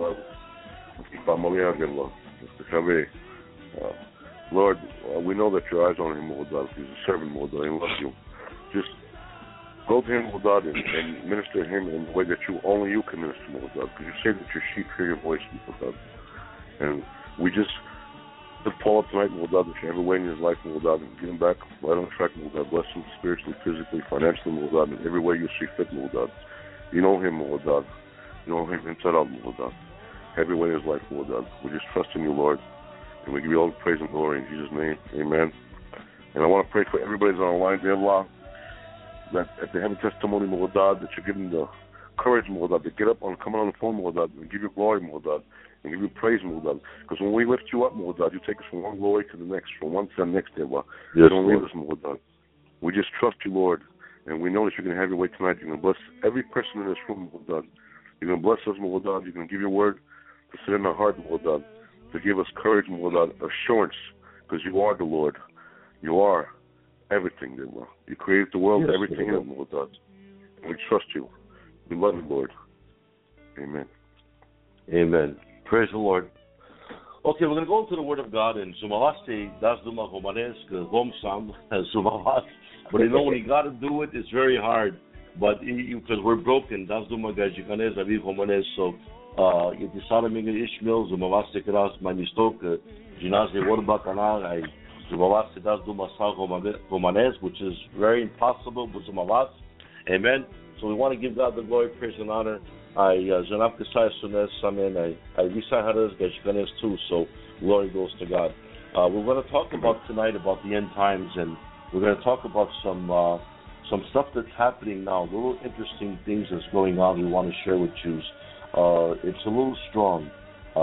Lord, we know that your eyes on him, Lord God. He's a servant, Lord God. He loves you. Just go to him, Lord God, and minister to him in the way that only you can minister, Lord God. Because you say that your sheep hear your voice, Lord God. And we just lift Paul up tonight, Lord God, that you have a way in his life, Lord God, and get him back right on track, Lord God. Bless him spiritually, physically, financially, Lord God, in every way you see fit, Lord God. You know him, Lord God. You know him inside out, Lord God. Every way in his life, Lord God. We just trust in you, Lord. And we give you all the praise and glory in Jesus' name. Amen. And I want to pray for everybody that's on the line, dear Allah, that if they have a testimony, Lord God, that you give them the courage, Lord God, to get up and come on the phone, Lord God, and give you glory, Lord God, and give you praise, Lord God. Because when we lift you up, Lord God, you take us from one glory to the next, from one to the next, dear Allah. Yes, don't leave us, Lord God. We just trust you, Lord, and we know that you're going to have your way tonight. You're going to bless every person in this room, Lord God. You're going to bless us, Lord God. You're going to give your word to sit in our heart, Lord God, to give us courage, Lord God, assurance, because you are the Lord. You are everything, dear Lord. You created the world, yes, everything in it, Lord God. And we trust you. We love you, Lord. Amen. Amen. Praise the Lord. Okay, we're going to go into the Word of God in Zumalasti, das Duma Romanesque, Romsam, Zumalas. But you know, when you got to do it, it's very hard. But because we're broken, that's the magajikanez avi homanes. So yetisara minga Ishmael zumavaste kras manistoka jinaze warba kanal I zumavaste das do masal homanes, which is very impossible but zumavas. Amen. So we want to give God the glory, praise, and honor. I zanaf kasai sunes amen. I visai hadas gajikanes too. So glory goes to God. We're going to talk about tonight about the end times, and we're going to talk about some stuff that's happening now, little interesting things that's going on we want to share with you. It's a little strong.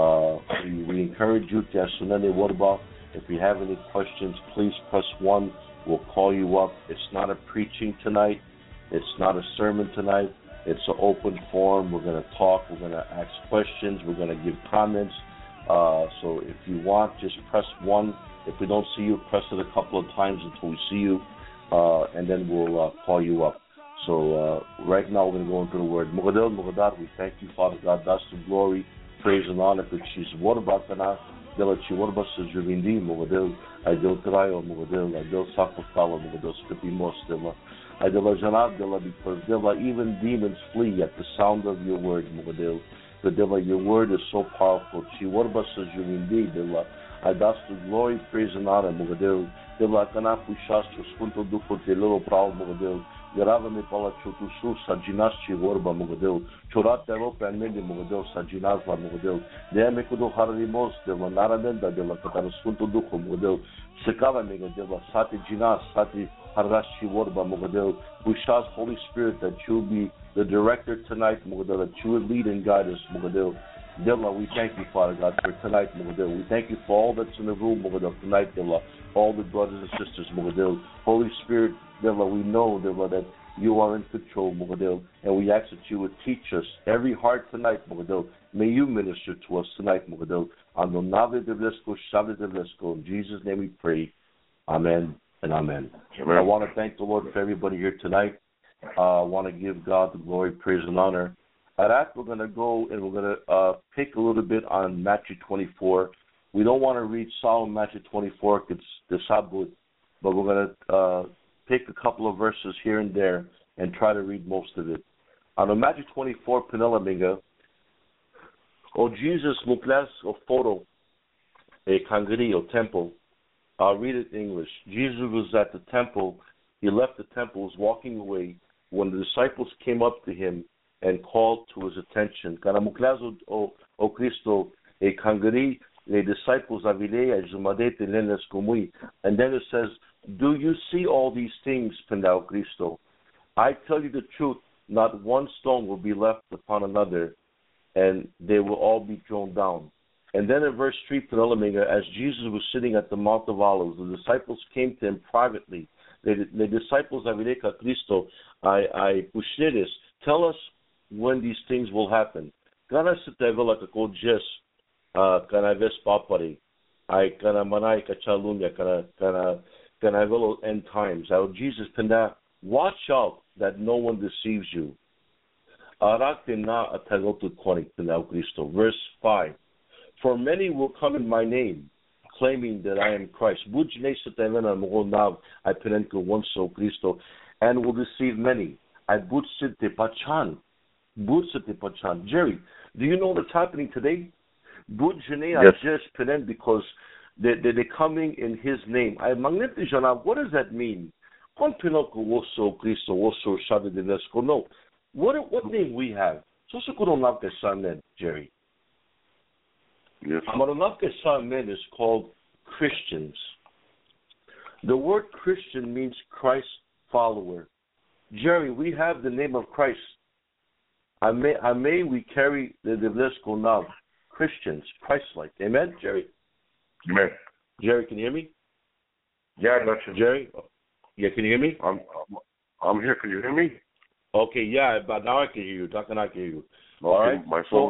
We encourage you to ask Sunene Warba. If you have any questions, please press 1. We'll call you up. It's not a preaching tonight. It's not a sermon tonight. It's an open forum. We're going to talk. We're going to ask questions. We're going to give comments. So if you want, just press 1. If we don't see you, press it a couple of times until we see you, and then we'll call you up. So right now we're going to go into the word. Mugadil, Mugadad, we thank you, Father God. That's the glory, praise, and honor. Because she's what about Kana? Dela Chiwarba Sujuvindi, Mugadil, I del Trayo, Mugadil, I del Sakafala, Mugadil, Skippy Mostilla. I del Janabdilla, because Dilla, even demons flee at the sound of your word, Mugadil. The Dilla, your word is so powerful. Chiwarba Sujuvindi, Dilla. I that's the glory, praise, and honor, Mugadil. Dilla Kana Pushastro, Spunto Duko, Little Proud, Mugadil. Grava mi pala chutusu sajinas chivorba mugadil. Chorata ropa and mende mugadil sajinas la mugadil. De me kudo harimos de la naradenda de la katarasunto duko mugadil. Sekava megadil sati jinas sati harash chivorba mugadil. Pushas Holy Spirit that you be the director tonight mugadil, that you would lead and guide us mugadil. Dilla, we thank you, Father God, for tonight, Mugadil. We thank you for all that's in the room, Mugadil, tonight, Dilla. All the brothers and sisters, Mugadil. Holy Spirit, Dilla, we know, Dilla, that you are in control, Mugadil, and we ask that you would teach us every heart tonight, Mugadil. May you minister to us tonight, Mugadil. In Jesus' name we pray. Amen and amen. I want to thank the Lord for everybody here tonight. I want to give God the glory, praise, and honor. At that, we're going to go and we're going to pick a little bit on Matthew 24. We don't want to read Psalm Matthew 24 because it's the Sabbath, but we're going to pick a couple of verses here and there and try to read most of it. On Matthew 24, Penela Minga, O Jesus Muklas o Foro, a Kangri o Temple. I'll read it in English. Jesus was at the temple. He left the temple, was walking away when the disciples came up to him and called to his attention. Kanamuklazo o Cristo e Kangari le disciples avilea zumadete lenes comui. And then it says, do you see all these things, Pendao Cristo? I tell you the truth, not one stone will be left upon another, and they will all be thrown down. And then in verse 3, as Jesus was sitting at the Mount of Olives, the disciples came to him privately. The disciples avileka Cristo, I pushneris, tell us when these things will happen. Kana sitevela kako jes kana ves papari. I kana manai kachalunya kana velo end times. How Jesus penda watch out that no one deceives you. Arakte na atagotu konik penda Cristo. Verse 5. For many will come in my name, claiming that I am Christ. Bujne sitevena mogonav I penenko onso Cristo, and will deceive many. I butsite pachan. Jerry, do you know what's happening today? Yes. Because they're coming in his name. What does that mean? No. What name we have? Jerry. Yes. Is called Christians. The word Christian means Christ follower. Jerry, we have the name of Christ. I may we carry the Devlesko now, Christians, Christ-like. Amen, Jerry? Amen. Jerry, can you hear me? Yeah, I got you. Jerry? Yeah, can you hear me? I'm here. Can you hear me? Okay, yeah, but now I can hear you. Talking, I can hear you. Okay, all right? My so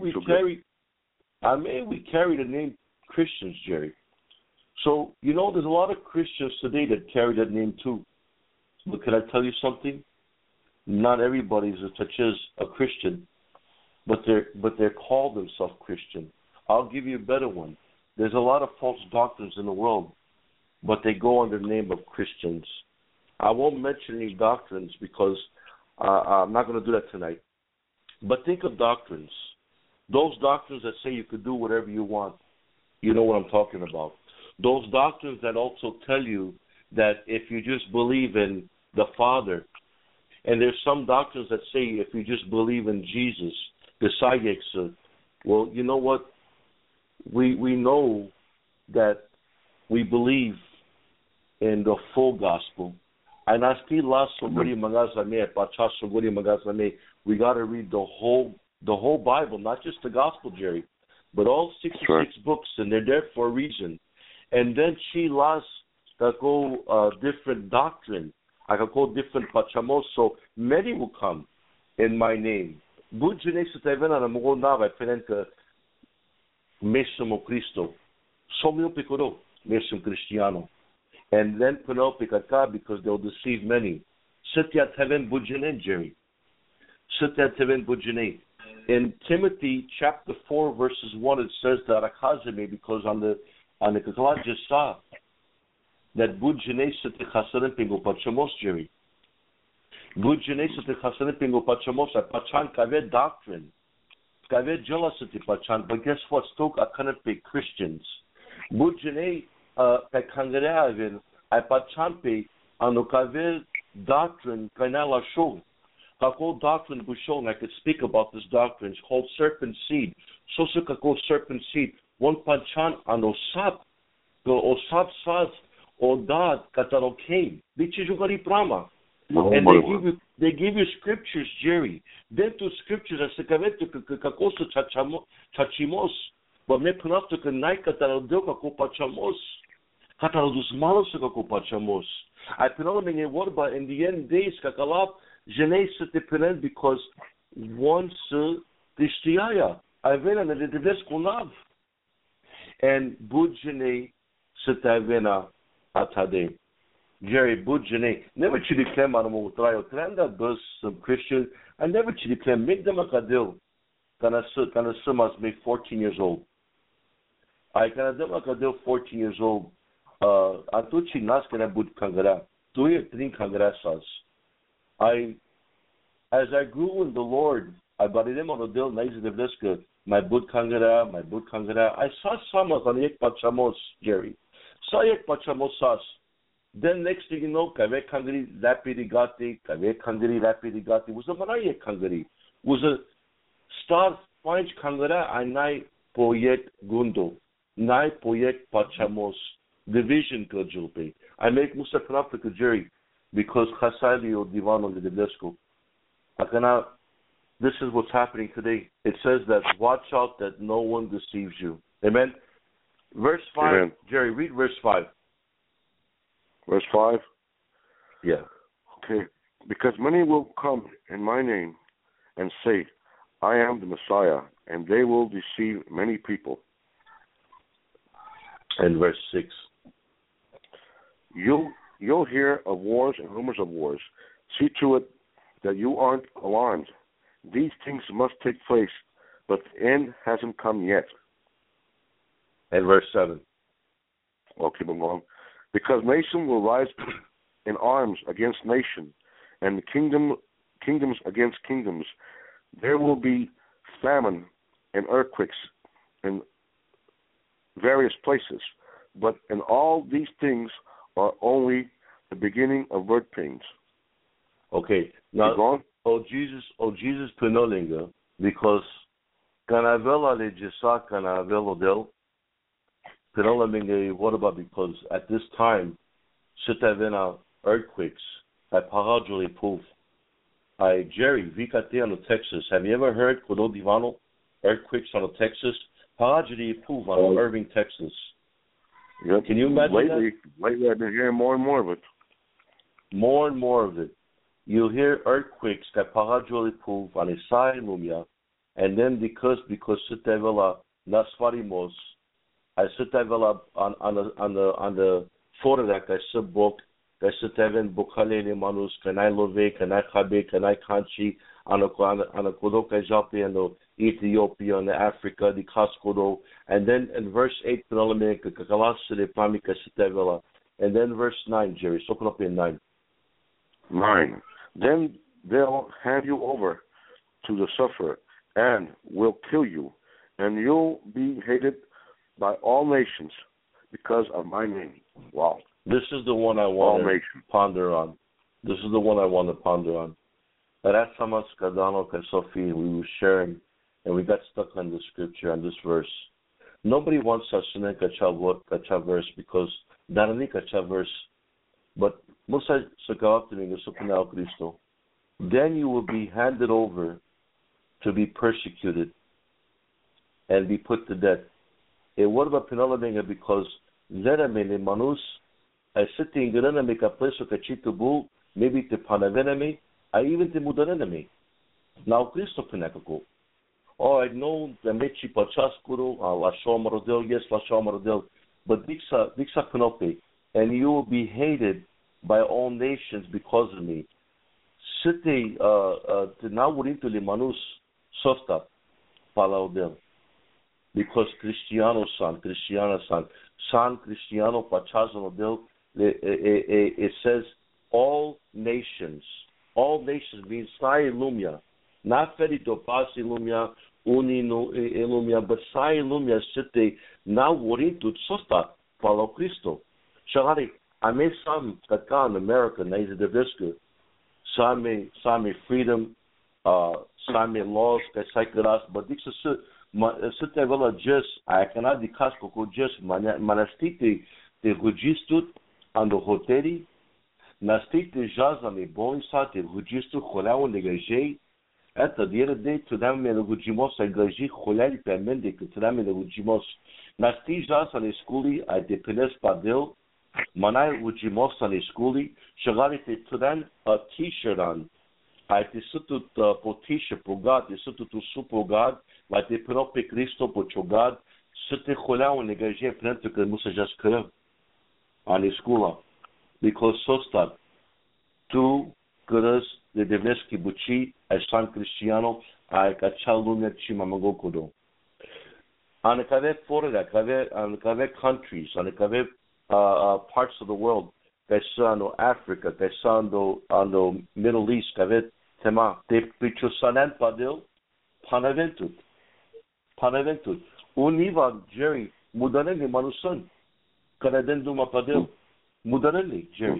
I may we carry the name Christians, Jerry. So, you know, there's a lot of Christians today that carry that name too. But can I tell you something? Not everybody is such as a Christian, but they're called themselves Christian. I'll give you a better one. There's a lot of false doctrines in the world, but they go under the name of Christians. I won't mention any doctrines because I'm not going to do that tonight. But think of doctrines. Those doctrines that say you could do whatever you want. You know what I'm talking about. Those doctrines that also tell you that if you just believe in the Father, and there's some doctrines that say if you just believe in Jesus, the Sayeksa, well, you know what? We know that we believe in the full gospel. And I still lost somebody magazame, pacha somebody magazame. We got to read the whole Bible, not just the gospel, Jerry, but all 66 books, and they're there for a reason. And then she lost the whole different doctrine. I can call different pachamos. So many will come in my name. Budjene se tevena na mogo nava penenka mesmo Cristo. Somio picoro mesmo Cristiano. And then Penelope Kaka, because they'll deceive many. Sitya teven budjene, Jerry. Sitya teven budjene. In Timothy chapter 4 verses 1 it says that Akazeme, because on the Kakala just saw that budjene sitya chasarim pingo pachamos, Jerry. Budjene sitya chasarim pingo pachamos, a pachan kave doctrine. Kave jealousy pachan, but guess what? Still can't be Christians. Budjene pe kangreavin, a pachampe anokave doctrine kanala show. Kako doctrine bushon, I could speak about this doctrine. It's called serpent seed. So kako serpent seed. One pachan anosap, go osap sas, odad kataroke. Bichijugari prama. And they give you scriptures, Jerry. Dentro scriptures as secavete kako chachimos. But me pronafto que nai katarodeu kako pachamos. Katarodus malos kako pachamos. I penalming what about in the end days kakalap. Jene se te penen because once Christiaya, I vena na de deskunav, and budjene se te vena atade. Jerry budjene never to declare manamo trayo trenda bus some Christian. I never to declare make them a kadil. Kana sumas make 14 years old. I can them a kadil 14 years old. Atuchi nas kana bud kangara. Do you think kangara sas? As I grew in the Lord, I baridem on the del naiz de vleska, my bud kangara. I saw some of on yek pachamos, Jerry. Saw yek pachamos sas. Then next thing you know, kave kangari lapidigati, was a maraye kangari. Was a star finch kangara, anai poyet gundo, nai poyet pachamos, division kajulpe. I make Musa Kraftika, Jerry, because Chasali or Divano de Desco. This is what's happening today. It says that watch out that no one deceives you. Amen. Verse 5, Amen. Jerry, read verse 5. Verse 5? Yeah. Okay. Because many will come in my name and say, I am the Messiah, and they will deceive many people. And verse 6. You'll hear of wars and rumors of wars. See to it that you aren't alarmed. These things must take place, but the end hasn't come yet. And verse 7. I'll keep it going. Because nation will rise in arms against nation, and kingdoms against kingdoms. There will be famine and earthquakes in various places, but in all these things are only the beginning of birth pains. Okay, now, Jesus Penolinga, because Canavella Legisa Canavelo del Penolinga, what about because at this time, Sitavena earthquakes at Parajoli Poof. Jerry, Vicatiano, Texas. Have you ever heard Kodo Divano earthquakes on Texas? Parajoli Poof on Irving, Texas. Yep. Can you imagine Lately, I've been hearing more and more of it. More and more of it. You'll hear earthquakes that Parajoli Poof on Isai Lumia, and then because Sitavela Nasfarimos, I Sitavela on the photo that I subbook, that Sitaven Bukalele Manus, Kanai Love, Kanai Kabe, Kanai Kanchi, on a Kodoka Japi and Ethiopia and Africa, the Kaskodo, and then in verse 8, Pamika Sitavela, and then verse 9, Jerry, so open up in 9. 9. Then they'll hand you over to the sufferer and will kill you, and you'll be hated by all nations because of my name. Wow. This is the one I want to ponder on. This is the one I want to ponder on. Rasamas Kadano Kasofi, we were sharing, and we got stuck on the scripture, on this verse. Nobody wants us to make a verse because Dananik a verse, but Musa Sakawatini Supinao Cristo. Then you will be handed over to be persecuted and be put to death. And what about Pinalaminga? Because Zeramene Manus, I sitting in a make a place of Kachitubu, maybe to Panavename, I even to Mudaname. Now Cristo Pinakaku. Oh, I know the Mechi Pachaskuru, La Shomarodel, yes, La Shomarodel, but Dixa Pinope, and you will be hated by all nations because of me. Site now we're into Limanus Sosta Palaudel. Because Cristiano San Cristiano Pachazano del, it says all nations means Sai Lumia, not Ferito Pasi Lumia, Unino Lumia, but Sai Lumia Site now Worintu Sosta Palo Cristo. Shalari, I made some Kaka in America, Naisa de Visca, Same freedom, Same laws, Kasaikiras, but this is Sutevela just I cannot the casco just manastite de registut ando hoteli nastite jazami bom sate registo rolao negajei at the other day to them the regimos engagé rolali permende que to them the regimos nasti jazani skuli I depenes padel manai regimos ani skuli chegari to them a t-shirt on I tesutut po t-shirt po God tesutut supo God vai ter próprio Cristo por jogar se te rolar negajé frente que musa já escreve à escola because so está tu queres de deveski buchi a San Cristiano a cachalunha chima mangokodo on the Florida cave countries on the parts of the world pensando Africa pensando on Middle East cave tema te pichusanan padel Panaventud. Univa Jerry Mudanelli Manuson. Canadenduma Padel. Mudanelli Jerry.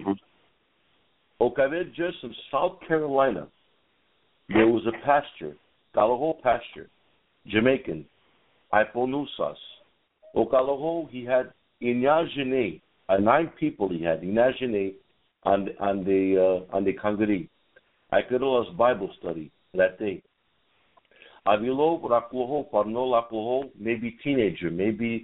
Okay, just in South Carolina, there was a pastor, Galaho pastor, Jamaican, Iponusas. Okalaho, he had Inyajene, 9 people he had, Inyajene on the Kangari. I could do a Bible study that day. Avilo, Rakloho, Parno Lakloho, maybe teenager, maybe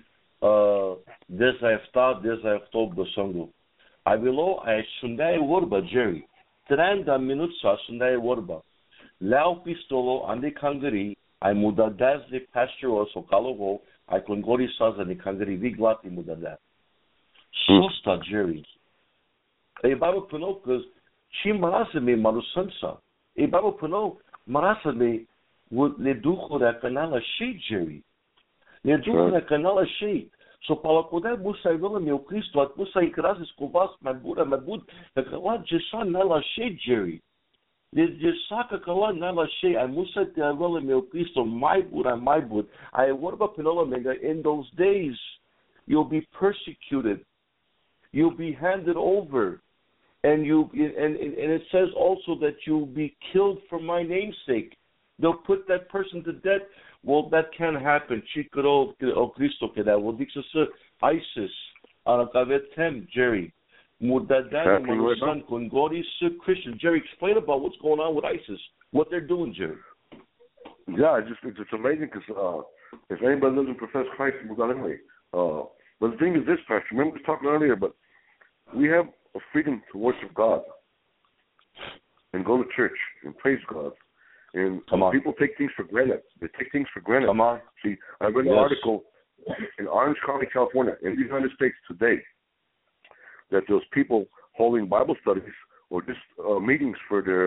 Desayafta, Besongo. Avilo, I Sundai Worba, Jerry. 30 minutsa Sundai Worba. Lao Pistolo, Ande Kangari, I Mudadaz de Pastor so Kaloho, I Kongori Saz and the Kangari Viglati Mudadaz. Sosta Jerry. A Bible Puno, because Chimarasame Marusansa. A Bible Puno, Marasame. Le ducho da canala cheio, Jerry. Le ducho da canala cheio. So para poder buscar meu Cristo, a buscar graças escovas, madura, da cala de só nela cheio, Jerry. De saca cala nela cheio, a musa te agora meu Cristo, my bud. I what about Pinola Mega? In those days, you'll be persecuted. You'll be handed over. And it says also that you'll be killed for my name's sake. They'll put that person to death. Well, that can't happen. Chikoro Cristo que that. Well, this is ISIS. Anakavetem, Jerry. Murdadan, Manusan, Kongoris, Christian. Jerry, explain about what's going on with ISIS. What they're doing, Jerry. Yeah, it's amazing because if anybody doesn't profess Christ, we've got anyway. But the thing is this, Pastor. Remember we were talking earlier, but we have a freedom to worship God and go to church and praise God. And people take things for granted. They take things for granted. Come on. See, I read an article in Orange County, California, in the United States today, that those people holding Bible studies or just meetings for their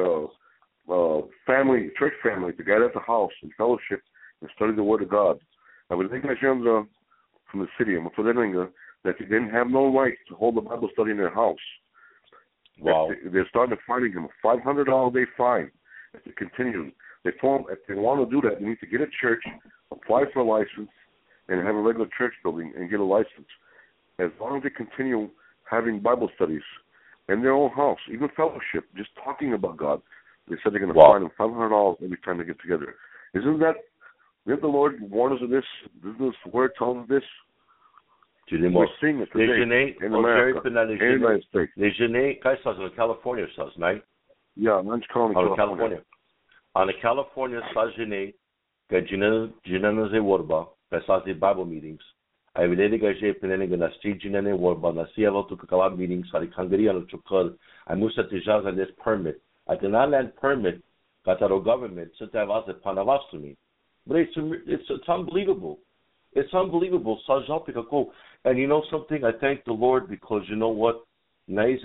church family to get at the house and fellowship and study the Word of God. I was thinking from the city, that they didn't have no right to hold a Bible study in their house. Wow. They're starting to fine them a $500 a day fine to continue. If they want to do that, they need to get a church, apply for a license, and have a regular church building and get a license. As long as they continue having Bible studies in their own house, even fellowship, just talking about God, they said they're going to find them $500 every time they get together. Didn't the Lord warn us of this? Doesn't this word tell us this? We're seeing it today in America, in the United States. Les Genés, in California, right? Yeah, Orange County, California. On the California, Genés, Genés Warba, the Bible meetings. I will engage in the street Genés Warba, na see about to Kalab meetings, the Congregation of Chukal. I must have to this permit. I did not land permit, got our government, so that was a panavas to me. But it's unbelievable. It's unbelievable. And you know something? I thank the Lord because you know what? The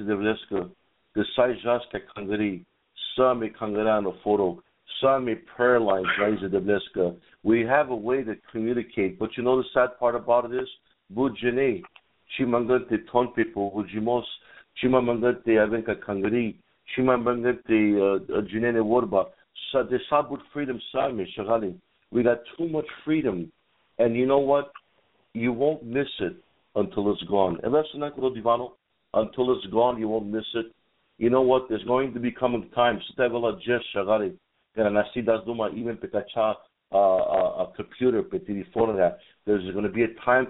some photo, some prayer lines, we have a way to communicate. But you know the sad part about it is, Bujene, Chimangante ton people, Bujimos, Chimamangante Avenka Kangari, Chimamangante Junene Warba, the Sabut freedom Sami, Shagali. We got too much freedom. And you know what? You won't miss it until it's gone. Until it's gone, you won't miss it. You know what? There's going to be coming time. Even a computer, there's going to be a time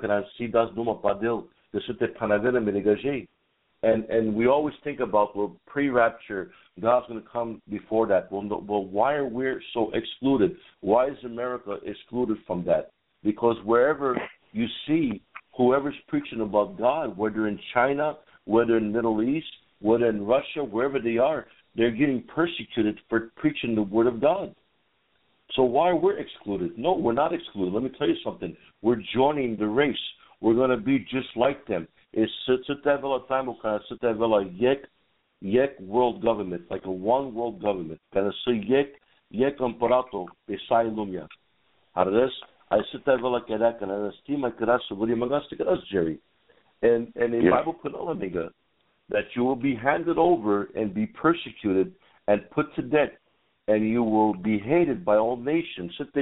and we always think about, well, pre-rapture, God's going to come before that. Well, why are we so excluded? Why is America excluded from that? Because wherever you see whoever's preaching about God, whether in China, whether in the Middle East, whether in Russia, wherever they are, they're getting persecuted for preaching the Word of God. So why are we excluded? No, we're not excluded. Let me tell you something. We're joining the race. We're going to be just like them. It's yek world government, like a one world government. Yek imperator, pesai lumia. I sit there like that, and I steam like that. So what do you us, Jerry? And in Bible put that you will be handed over and be persecuted and put to death, and you will be hated by all nations. I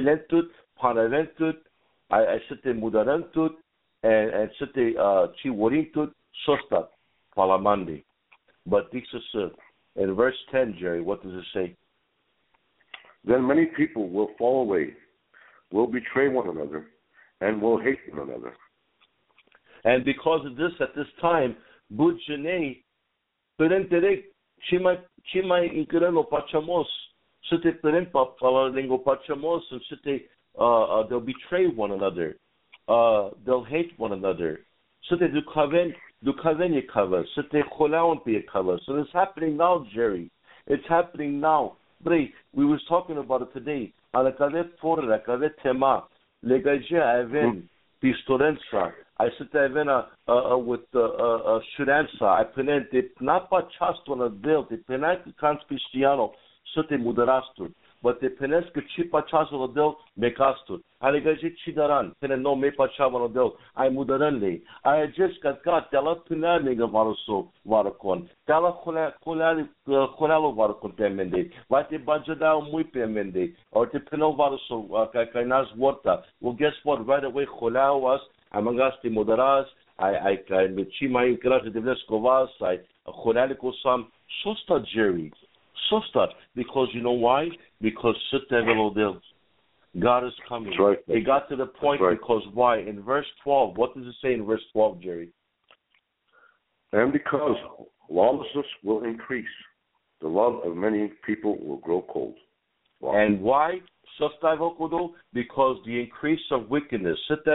sit there mudarantut and sit there chiwarintut sostat palamandi. But this is in verse 10, Jerry. What does it say? Then many people will fall away, will betray one another, and will hate one another. And because of this, at this time, Bujene, Perentere, Chimai Increno Pachamos, Sute Perempa Palalingo Pachamos, and Sute, they'll betray one another, they'll hate one another. Sute Dukaven cover, Sute Holaumpi cover. So it's happening now, Jerry. It's happening now. We was talking about it today. Alakave Fora, Kave Tema, Legaja Aven, Pistorensa. I sit there with Shuransa. I penente Napa Chastona Del, the Penaki Conspistiano, Sute Mudarastur. But the Penesca Chipa Chasolo Del, Mecastur. Alegaji Chidaran, Peneno Mepa Chavano Del, I Mudaranle. I just got Della Pinaniga Varoso, Varacon, Della Colalo Varacon Temende, Vate Bajadao Muipemende, or the Peno Varoso, Kainas Water. Well, guess what? Right away, Colao was. Amangasti Modaras, I Chima Incrasa de Vescovas, I Horalico Sam, Sosta Jerry. Sosta, because you know why? Because God is coming. Right. It got to the point because why? In verse 12, what does it say in verse 12, Jerry? And because lawlessness will increase, the love of many people will grow cold. Wow. And why? Because the increase of wickedness.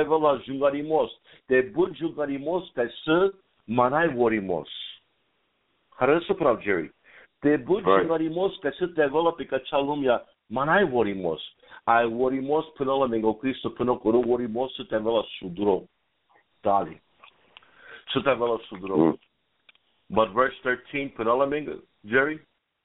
Jerry. The budjugarimos chalumia manai vorimos. I vorimos penola mengo Cristo penokoro vorimos sutavela sudro. Dali. Sutavela sudro. But verse 13, penola mengo, Jerry.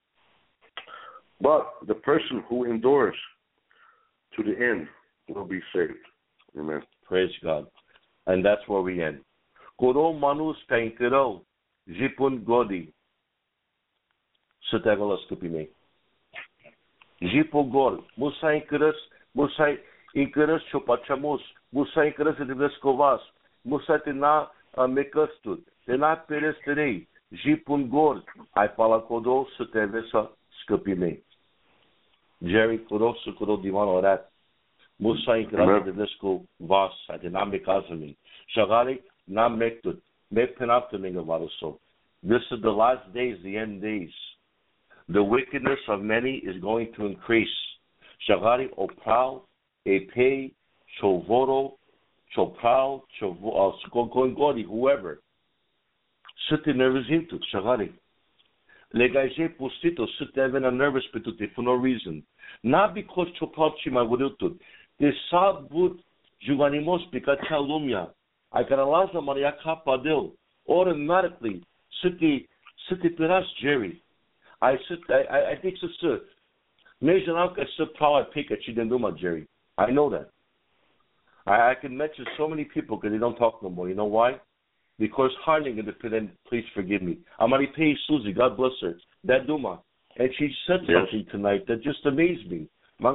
But the person who endures to the end will be saved. Amen. Praise God. And that's where we end. Koro manus kaintero jipun godi. Jipogor, Musa incărăs Chopachamus, Musa incărăs Edivescovas, Musa tena Mecăstut, tena Peresterei, Jipungor, ai Palacodo să te vesa scăpimei. Jerry Codo să Codo Divan Orat, Musa incărăs Edivescovas, ai tena Mecazămei, Shagari n-am mectut, mec penaptămingă varuso. This is the last days, the end days. The wickedness of many is going to increase. Shagari opral, epei, chovoro, chopral, skogongori, whoever. Sute nervosinto, shagari. Legaje pustito, sute avena nervous petute for no reason. Not because chopral chima wudutut. The sabut juganimos pikacha lumia. I got a laza maria capadil. Automatically, sute peras Jerry. I think it's Mejanalka is probably pick at Chidenduma, Jerry. I know that. I can mention so many people because they don't talk no more. You know why? Because Harling Independent, please forgive me. Amaripe Susie, God bless her. That Duma. And she said something tonight that just amazed me. I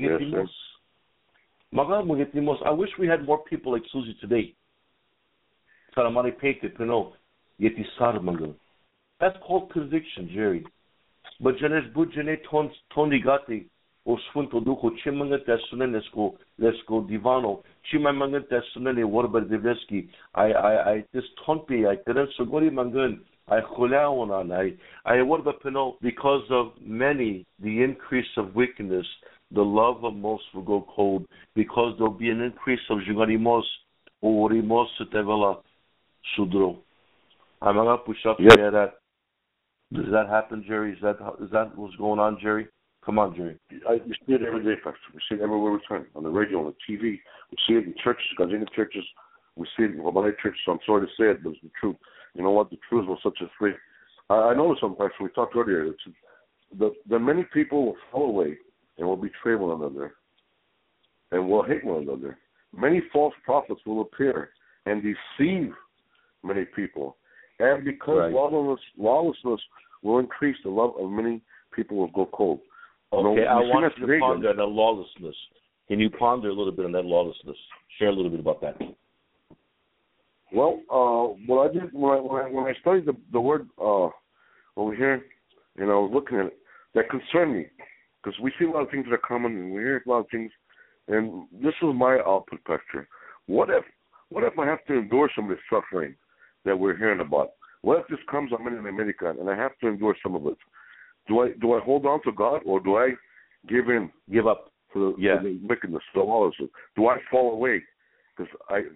wish we had more people like Susie today. That's called conviction, Jerry. But Janes Bujane Tondigati or Sfunto Duko Chimangat Sunenesco, Lesco Divano, Chimamangat Sunene, Warber Deveski, I this Tonpi, I Terenso Gori Mangun, I Hulaonan, I Warba Peno, because of many, the increase of wickedness, the love of most will go cold, because there'll be an increase of Jugarimos or Rimos Tevela Sudro. I'm going to push up here that. Does that happen, Jerry? Is that what's going on, Jerry? Come on, Jerry. We see it every day, Pastor. We see it everywhere we turn, on the radio, on the TV. We see it in churches, Gazina churches. We see it in Rabbani churches. So I'm sorry to say it, but it's the truth. You know what? The truth was such a free. I know something, Pastor. We talked earlier. The many people will fall away and will betray one another and will hate one another. Many false prophets will appear and deceive many people. And because lawlessness will increase, the love of many people will go cold. Okay, I want you to ponder on that lawlessness. Can you ponder a little bit on that lawlessness? Share a little bit about that. Well, what I did when I studied the word over here, and I was looking at it, that concerned me, because we see a lot of things that are common, and we hear a lot of things, and this was my output, Pastor. What if I have to endure some of this suffering that we're hearing about? What if this comes on in America and I have to endure some of it? Do I hold on to God, or do I give up for the wickedness, the lawlessness? Do I fall away? Because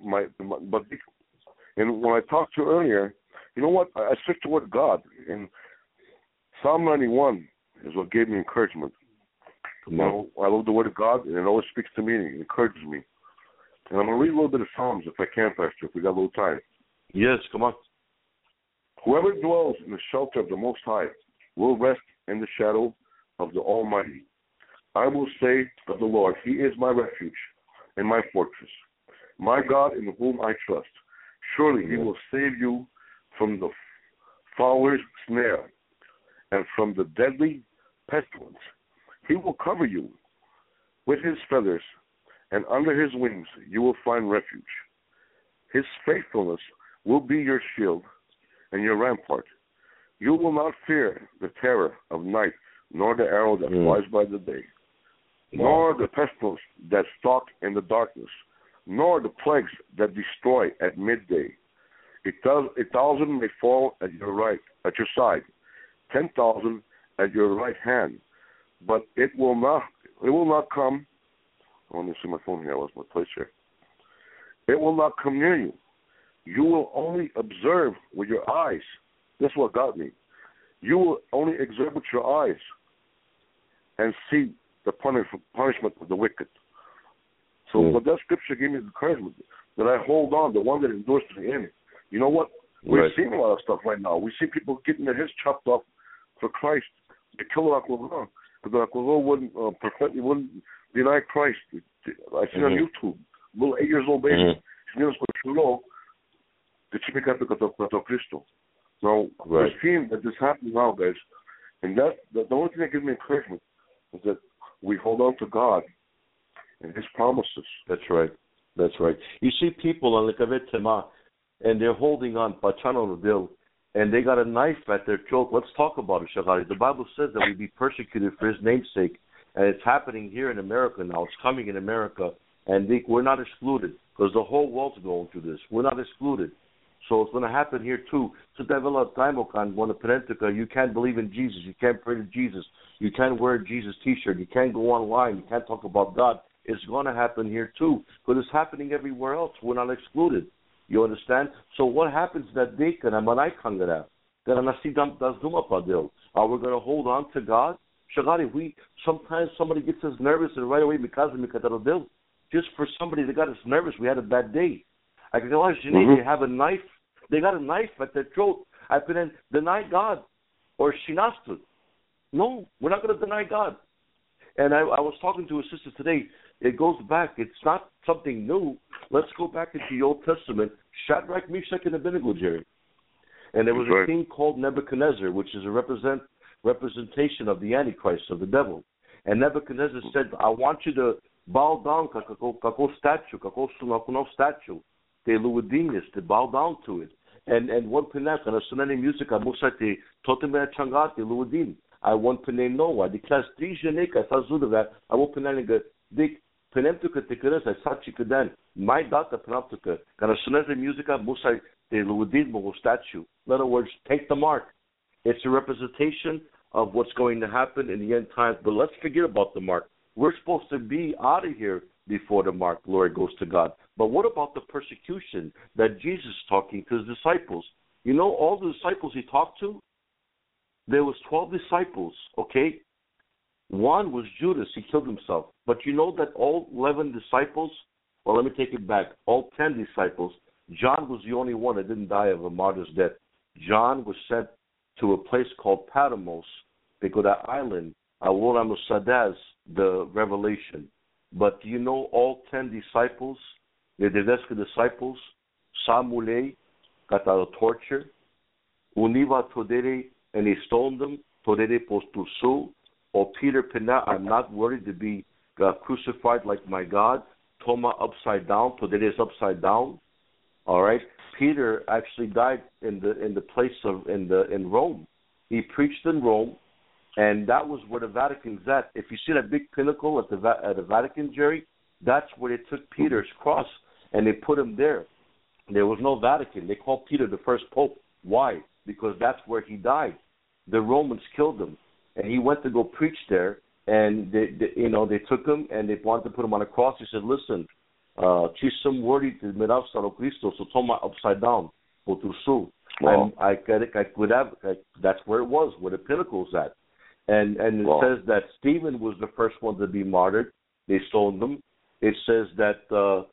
and when I talked to you earlier, you know what? I stick to word God, and Psalm 91 is what gave me encouragement. You know, I love the word of God, and it always speaks to me and it encourages me. And I'm going to read a little bit of Psalms if I can, Pastor, if we got a little time. Yes, come on. Whoever dwells in the shelter of the Most High will rest in the shadow of the Almighty. I will say of the Lord, He is my refuge and my fortress, my God in whom I trust. Surely He will save you from the fowler's snare and from the deadly pestilence. He will cover you with His feathers, and under His wings you will find refuge. His faithfulness will be your shield and your rampart. You will not fear the terror of night, nor the arrow that flies by the day, nor the pestilence that stalk in the darkness, nor the plagues that destroy at midday. 1,000 may fall at your side, 10,000 at your right hand, but it will not come. Let me see my phone here. I lost my place here. It will not come near you. You will only observe with your eyes. That's what got me. You will only observe with your eyes and see the punishment of the wicked. So, but that scripture gave me the encouragement that I hold on, the one that endures to the end. You know what? We're seeing a lot of stuff right now. We see people getting their heads chopped off for Christ. They kill Aquilon. Because Aquilon wouldn't deny Christ. I see on YouTube, little 8 years old baby. Now, we're seeing that this happens now, guys. And that's the only thing that gives me encouragement is that we hold on to God and His promises. That's right. That's right. You see people on the Kavet Tema, and they're holding on, Pachano Rodil, and they got a knife at their throat. Let's talk about it, Shagari. The Bible says that we be persecuted for His name's sake, and it's happening here in America now. It's coming in America, and we're not excluded because the whole world's going through this. We're not excluded. So it's going to happen here too. So you can't believe in Jesus. You can't pray to Jesus. You can't wear a Jesus T-shirt. You can't go online. You can't talk about God. It's going to happen here too because it's happening everywhere else. We're not excluded. You understand? So what happens that day? Are we going to hold on to God? Sometimes somebody gets us nervous and right away just for somebody that got us nervous, we had a bad day. I can tell you, they have a knife. They got a knife at their throat. I can deny God or Shinastut. No, we're not going to deny God. And I was talking to a sister today. It goes back. It's not something new. Let's go back into the Old Testament. Shadrach, Meshach, and Abednego, Jerry. And there was a king called Nebuchadnezzar, which is a representation of the Antichrist, of the devil. And Nebuchadnezzar said, I want you to bow down, kako statue. To bow down to it. And one penak, and a sonani music, I musate, toteme changate, luudin. I want pene no, I declare three genika, sazuda, I will penaniga, dick, penemtuka tikaras, I sachi kadan, my data penaptuka, and a sonani music, I musate, the luudin statue. In other words, take the mark. It's a representation of what's going to happen in the end times, but let's forget about the mark. We're supposed to be out of here before the mark. Glory goes to God. But what about the persecution that Jesus is talking to his disciples? You know, all the disciples he talked to, there was 12 disciples, okay? One was Judas. He killed himself. But you know that all 11 disciples, well, let me take it back, all 10 disciples, John was the only one that didn't die of a martyr's death. John was sent to a place called Patmos, because that island, Awora Musadaz, the Revelation. But do you know all 10 disciples, the Devesca disciples, Samule, got out of torture, Univa Todere, and they stoned them, Todere Postursu, or Peter Pena, I'm not worried to be crucified like my God, Toma upside down, Todere is upside down, all right? Peter actually died in the place of in Rome. He preached in Rome, and that was where the Vatican's at. If you see that big pinnacle at the Vatican, Jerry, that's where they took Peter's cross and they put him there. There was no Vatican. They called Peter the first pope. Why? Because that's where he died. The Romans killed him, and he went to go preach there. And they took him and they wanted to put him on a cross. He said, "Listen, chisum wordy to mirar Saro Cristo, so toma upside down, potursu." And that's where it was, where the pinnacle's at. And it says that Stephen was the first one to be martyred. They stoned him. It says that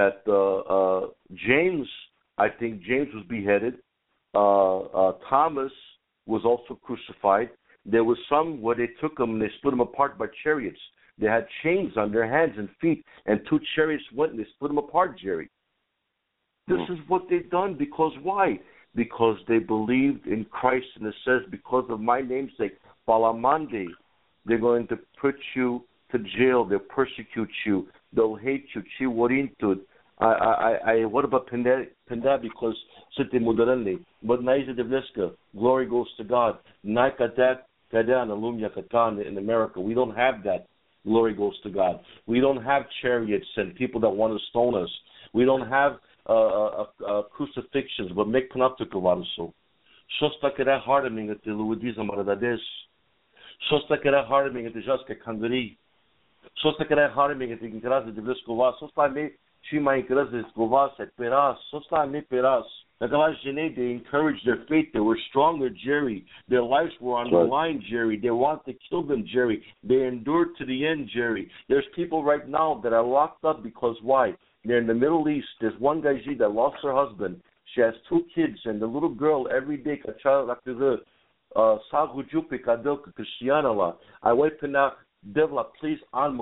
James, I think James was beheaded. Thomas was also crucified. There was some where they took them and they split them apart by chariots. They had chains on their hands and feet, and 2 chariots went and they split them apart, Jerry. This is what they've done because why? Because they believed in Christ, and it says, because of my namesake, Balamande, they're going to put you to jail. They'll persecute you. They'll hate you. Chiwarintud. What about Penda? Because Siti Mudarani. But Naiza Devleska. Glory goes to God. Naikatat Kadan Alumya Katan in America. We don't have that. Glory goes to God. We don't have chariots and people that want to stone us. We don't have crucifixions, but make panaptuka varuso. Shosta kera hardening at the Luidiza Maradades. Shosta kera hardening at the Jaska Kangari. Shosta kera hardening at the Ingraza de Vescova. Sosta me Shima Ingraza Escovas at Peras. Sosta me Peras. They encouraged their faith. They were stronger, Jerry. Their lives were on the line, Jerry. They wanted to kill them, Jerry. They endured to the end, Jerry. There's people right now that are locked up because why? They're in the Middle East. There's one guy that lost her husband. She has 2 kids, and the little girl every day, I wait to now, Devla, please,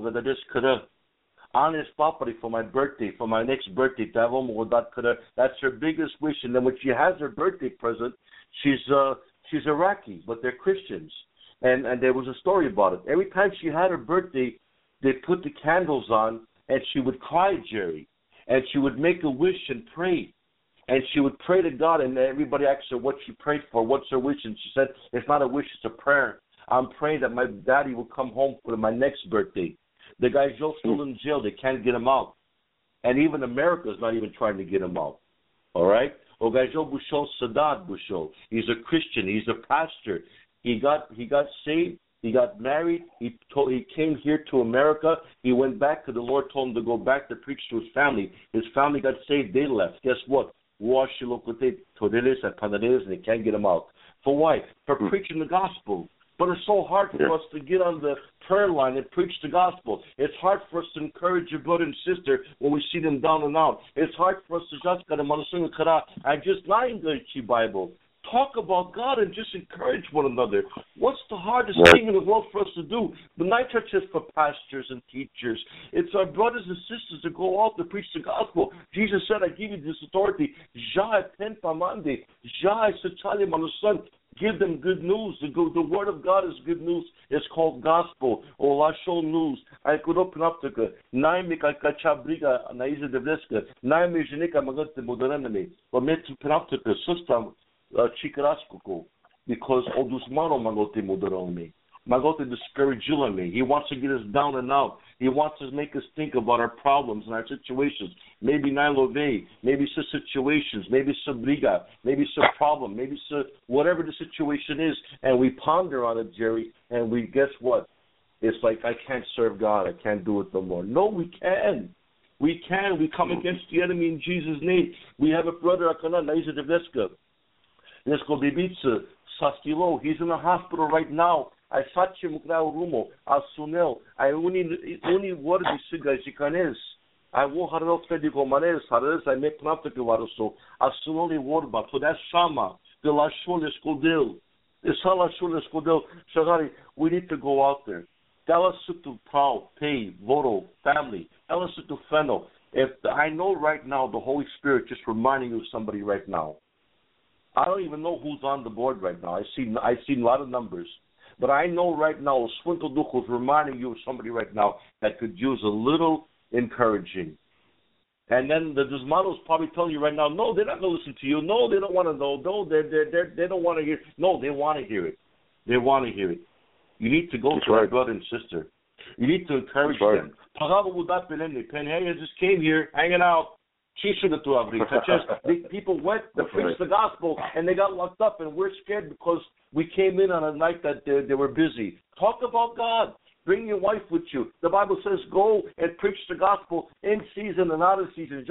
honest property for my birthday, for my next birthday. That's her biggest wish. And then when she has her birthday present, she's Iraqi, but they're Christians. And there was a story about it. Every time she had her birthday, they put the candles on, and she would cry, Jerry. And she would make a wish and pray. And she would pray to God, and everybody asked her what she prayed for, what's her wish, and she said, it's not a wish, it's a prayer. I'm praying that my daddy will come home for my next birthday. The guy's still in jail. They can't get him out. And even America is not even trying to get him out. All right? Ogajo Bushol Sadat Bushol. He's a Christian. He's a pastor. He got saved. He got married. He came here to America. He went back to the Lord, told him to go back to preach to his family. His family got saved. They left. Guess what? And they can't get him out. For why? For preaching the gospel. But it's so hard for us to get on the prayer line and preach the gospel. It's hard for us to encourage your brother and sister when we see them down and out. It's hard for us to just lying the Bible. Talk about God and just encourage one another. What's the hardest thing in the world for us to do? The night church is for pastors and teachers. It's our brothers and sisters to go out to preach the gospel. Jesus said, I give you this authority. Give them good news. The word of God is good news. It's called gospel or lashon news. I could open up to the Naimika Kachabriga, Naiza Devleska, Naimijinika Magate Modername, or Metapranaptica system, Chikaraskoko, because Odusmano Magote Modername. Magote discouraging me. He wants to get us down and out. He wants to make us think about our problems and our situations. Maybe Nailove, maybe some situations, maybe some briga, maybe some problem, maybe some whatever the situation is, and we ponder on it, Jerry, and we guess what? It's like I can't serve God. I can't do it no more. No, we can. We can. We come against the enemy in Jesus' name. We have a brother, Akana Naiza Devleska. Let's go Bibitsa, Sastilo. He's in the hospital right now. I sache mukrao rumo, a sunel, I uni word the siga chicanes. I will have no fedigo manes, I make naptic varoso, a sunoli word, but for that shama, the la shule scudel, the sala shule scudel, Shagari, we need to go out there. Tell us to proud, pay, voto, family, tell us to fennel. If I know right now the Holy Spirit just reminding you of somebody right now. I don't even know who's on the board right now. I see a lot of numbers. But I know right now, Swintle Duch is reminding you of somebody right now that could use a little encouraging. And then the Desmanos probably telling you right now, no, they're not going to listen to you. No, they don't want to know. No, they don't want to hear. No, they want to hear it. They want to hear it. You need to go to your brother and sister. You need to encourage them. Penhaya just came here, hanging out. People went to preach the gospel and they got locked up, and we're scared because we came in on a night that they were busy. Talk about God. Bring your wife with you. The Bible says go and preach the gospel in season and out of season.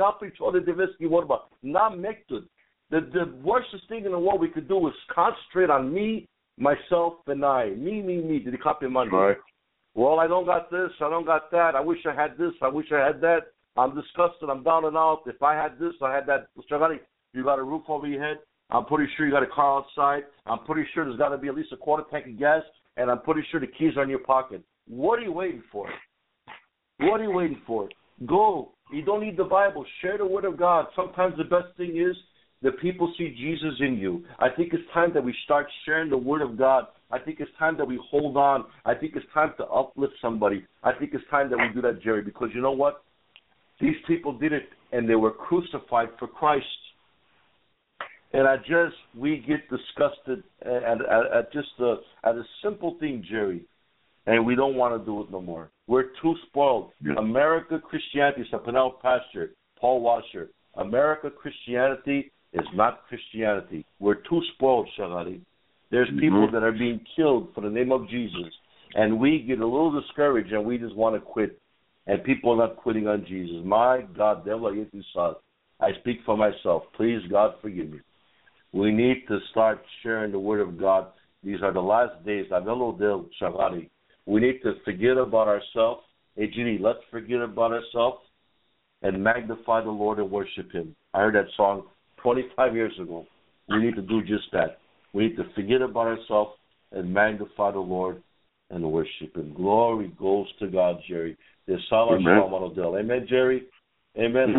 The worst thing in the world we could do is concentrate on me, myself, and I. Me. Did you copy Monday? Right. Well, I don't got this. I don't got that. I wish I had this. I wish I had that. I'm disgusted. I'm down and out. If I had this, I had that. You got a roof over your head. I'm pretty sure you got a car outside. I'm pretty sure there's got to be at least a quarter tank of gas. And I'm pretty sure the keys are in your pocket. What are you waiting for? What are you waiting for? Go. You don't need the Bible. Share the Word of God. Sometimes the best thing is that people see Jesus in you. I think it's time that we start sharing the Word of God. I think it's time that we hold on. I think it's time to uplift somebody. I think it's time that we do that, Jerry, because you know what? These people did it, and they were crucified for Christ. And we get disgusted at a simple thing, Jerry, and we don't want to do it no more. We're too spoiled. Yeah. America Christianity, Sapanel Pastor, Paul Washer, America Christianity is not Christianity. We're too spoiled, Shagari. There's people that are being killed for the name of Jesus, and we get a little discouraged, and we just want to quit. And people are not quitting on Jesus. My God, I speak for myself. Please, God, forgive me. We need to start sharing the Word of God. These are the last days. We need to forget about ourselves. Hey, Ginny, let's forget about ourselves and magnify the Lord and worship Him. I heard that song 25 years ago. We need to do just that. We need to forget about ourselves and magnify the Lord and worship Him. Glory goes to God, Jerry. Amen, Jerry. Amen.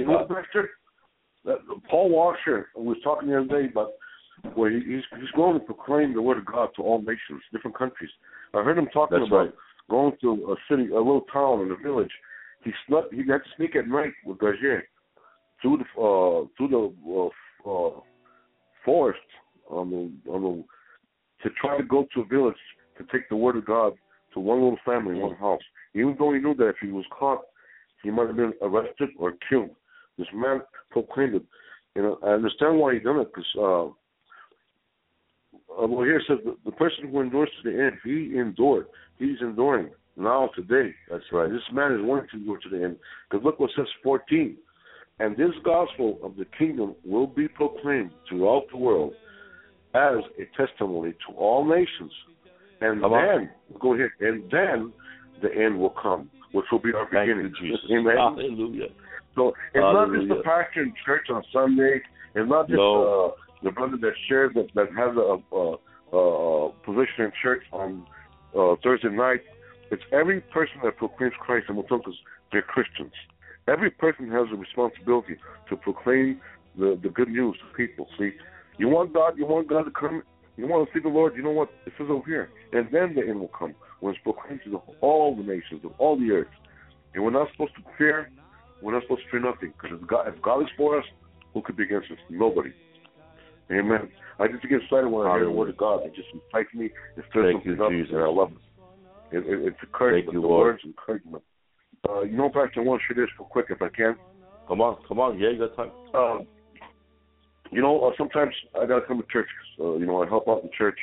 Paul Washer was talking the other day about where he's going to proclaim the Word of God to all nations, different countries. I heard him talking about going to a city, a little town in a village. He had to sneak at night with Gautier through the forest to try to go to a village to take the word of God to one little family, one house. Even though he knew that if he was caught, he might have been arrested or killed. This man proclaimed it. And I understand why he done it, because well, here it says the person who endures to the end, he endured. He's enduring now, today. That's right. This man is wanting to endure to the end. Because look what says 14. And this gospel of the kingdom will be proclaimed throughout the world as a testimony to all nations. And then, go ahead, and then the end will come, which will be our beginning. Thank you, Jesus. Amen. Hallelujah. So it's not just the pastor in church on Sunday. It's not just the brother that shares that has a position in church on Thursday night. It's every person that proclaims Christ, and we'll talk because they're Christians. Every person has a responsibility to proclaim the good news to people. See, you want God to come. You want to see the Lord. You know what? It says over here, and then the end will come when it's proclaimed to all the nations of all the earth. And we're not supposed to fear. We're not supposed to fear nothing, because if God is for us, who could be against us? Nobody. Amen. I just get excited when I hear the word of God. It just excites me. It stirs something up, and I love it. It's encouragement. The words encouragement. You know, Pastor, I want to share this real quick if I can. Come on. Yeah, you got time. You know, sometimes I got to come to church. You know, I help out in church.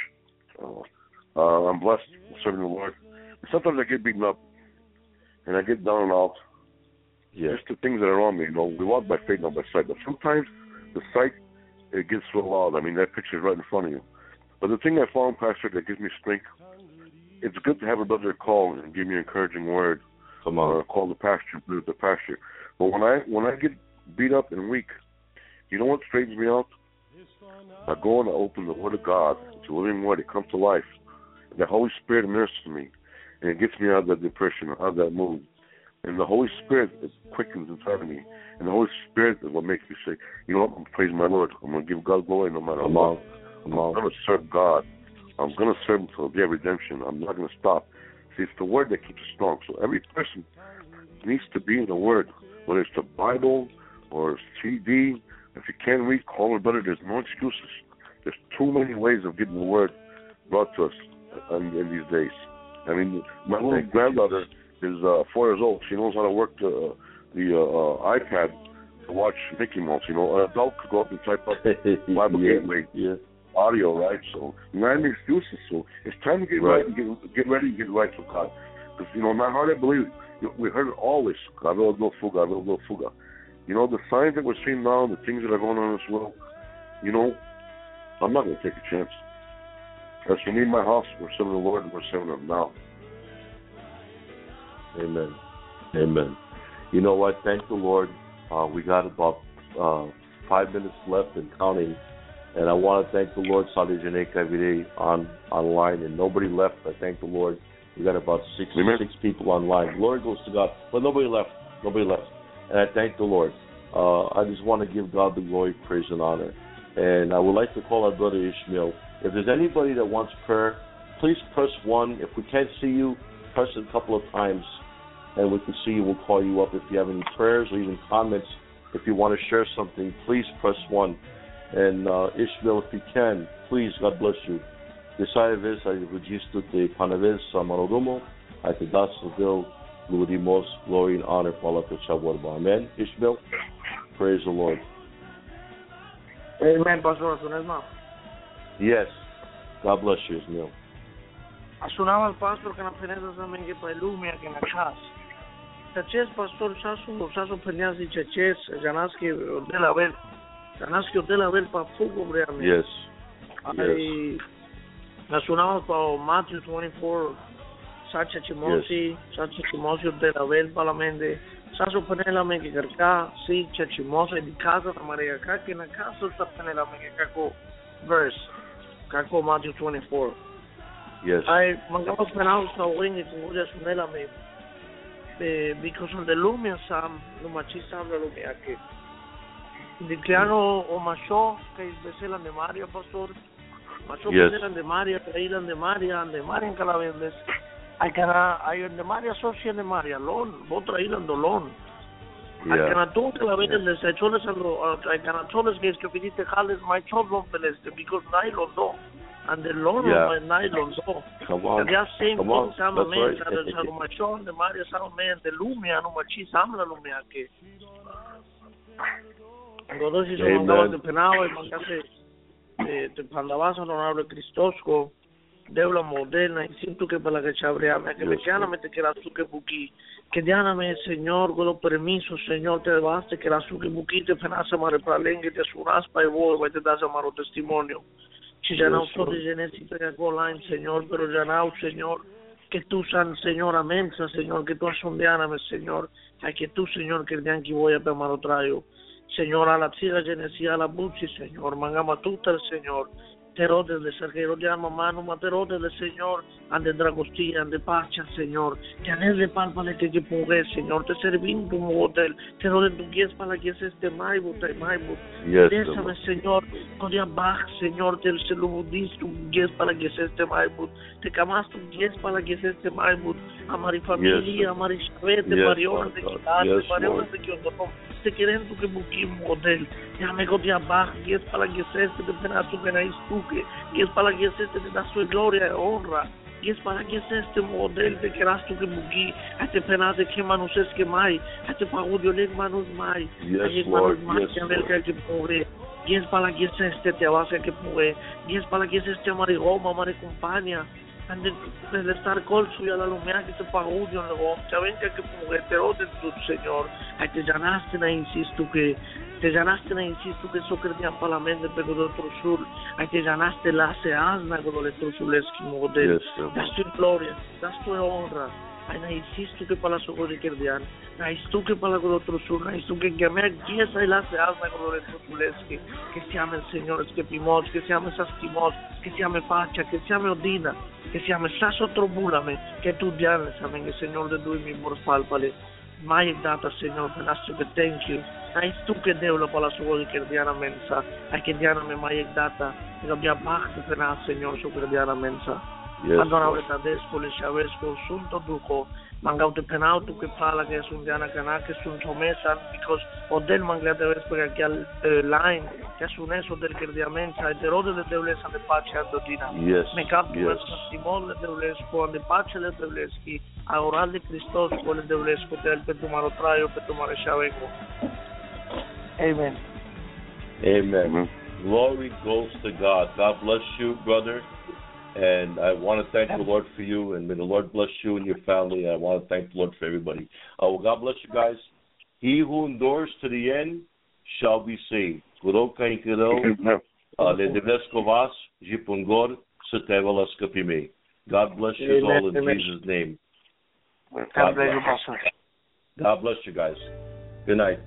I'm blessed serving the Lord. And sometimes I get beaten up, and I get down and out. Yeah. Just the things that are on me. You know, we walk by faith, not by sight. But sometimes the sight, it gets so loud. I mean, that picture is right in front of you. But the thing I found, Pastor, that gives me strength, it's good to have a brother call and give me an encouraging word. Come on. Or call the pastor, the pastor. But when I get beat up and weak, you know what straightens me out? I go and I open the Word of God. It's a living Word. It comes to life. The Holy Spirit ministers to me, and it gets me out of that depression, out of that mood. And the Holy Spirit quickens inside of me. And the Holy Spirit is what makes me say, you know what, I'm going to praise my Lord. I'm going to give God glory no matter what. I'm going to serve God. I'm going to serve Him till the day of redemption. I'm not going to stop. See, it's the Word that keeps us strong. So every person needs to be in the Word, whether it's the Bible or CD. If you can't read, call a brother. There's no excuses. There's too many ways of getting the Word brought to us in these days. I mean, my little granddaughter is 4 years old. She knows how to work the iPad to watch Mickey Mouse. You know, an adult could go up and type up Bible Gateway audio, right? So, not any excuses. So, it's time to get right and get ready and get right for God. Because, you know, in my heart, I believe, we heard it always. God will no fuga, God will no fuga. You know, the signs that we're seeing now, the things that are going on in this world, you know, I'm not going to take a chance. As for me and my house, we're serving the Lord, and we're serving Him now. Amen. You know what? Thank the Lord. We got about 5 minutes left and counting. And I want to thank the Lord, Sali Janeka every day online, and nobody left. I thank the Lord. We got about six people online. Glory goes to God. But nobody left. And I thank the Lord. I just want to give God the glory, praise, and honor. And I would like to call our brother Ishmael. If there's anybody that wants prayer, please press 1. If we can't see you, press it a couple of times, and we can see you. We'll call you up. If you have any prayers or even comments, if you want to share something, please press 1. And Ishmael, if you can, please, God bless you. Desire vez, I registro te panavez amarodumo, I te das vil, glorimo's glory and honor, Paula Techawarba. Amen. Ishmael, praise the Lord. Amen, Pastor. Yes. God bless you, Ishmael. Sunava al pastor că n-a feneză să menge pe lumea că n-a chas. Acest pastor s-a pănează zice acest, janaschi de la vel, pa fugo vreau. Yes. Na sunava pa Matthew 24, sace Cimosi de la vel pa la mende, s-a pănela menge cărca, si ce Cimosi di casa ta Maria ca că na casa sta pănela menge ca co verse, ca co Matthew 24. Yes. Ay, mangamos penal sa uring kung uja sunela me because on the lumia sam no machista habla lumia que de claro o macho que besela de Maria pastor macho besela de Maria trailan de Maria en Calavendes ai de Maria socia de Maria lon, vou traído en dolón. Ai kana tu que la vede le se choles ai kana choles que pedite jales my children beleste because nylon do. And the Lord of my nylon do. Come on. They are saying Come on. sama That's men right. sa machon de Maria sama men de lumia no machi samla lumia que. Godo si sono andato de penao e mancase te pandavas honorable Cristosco Deula moderna y siento que para que chabreame que me chiaramente que la su que buki que dianame Señor godo permiso Señor te baste que la su que buki te penasa mare pralenghe te suraspa e voi te das amaro testimonio. Si ya no soy de genética que online, Señor, pero ya no, Señor, que tú san, Señor, amén, Señor, que tú asondeáname, Señor, a que tú, Señor, que el día que voy a permano trayo, Señor, a la tira genesia, a la buchi, Señor, mangama tuta el Señor, terodes de sergero de alma mano, ma terodes del Señor, ande dragostia, ande pacha, Señor, que anel de palpale que pugue, Señor, te servim tu hotel, terodes tu guías para que es este maibut, désame, Señor, codia bach, Señor, te se lo budis tu guías para que es este maibut, te camas tu guías para que es este maibut, amari familia, amari chavete, mariona de quitarte, mariona de quiotono, te quieren tu que buquim hotel, ya me codia bach, guías para que es este, te penazo que naís tú, que es para que es este, te da su gloria y honra, y es para que es este modelo de que eras tú que bugi, a te penas de que manos es que mai, a te pago de oleg manos mai, a te manos mai que averga que pobre, y es para que es este te avance que pobre, y es para que es este amare Roma, amare compañía, ande de estar col suya la lumea que te pago de un lugar, te avenga que pobre, te ode tu Señor, a te llanaste na insisto que te ganaste na insisto que so crediam parlamente per do sur, a te ganaste la se asna con le trusuleski model, das tu gloria, das tu honra, a na insisto que para so cose crediam, na isto che para con otro sur, na isto che chiamar chiesa e la se asna con le trusuleski, che siamo il Signore che primos, che siamo sastimos, che siamo faccia, che siamo odina, che siamo sasso trobulame, che tu diane saben che Signor de due mi morfalpale. Mai è data, Signor, per nostro che thank you. Hai tu che Dio per la sua che diana mensa, a che diana me mai è data, e dobbiamo parte per noi, Signor, su che diana mensa. Madonna, avete adesso le sciavesco, sunto duco, mangaute penau tu che parla che su diana cana che su promessa, because o del mangiate adesso perché al line che su nesso del che diana mensa, e rode de deulesa de pace a dodina. Me cap tu es testimone de deulesco, de pace le deuleschi, a oral de Cristos, con le deulesco, del per tu maro traio, per tu maro sciaveco. Amen. Amen. Glory goes to God. God bless you, brother. And I want to thank the Lord for you, and may the Lord bless you and your family. I want to thank the Lord for everybody. Well, God bless you guys. He who endures to the end shall be saved. God bless you all in Jesus' name. God bless you guys. Good night.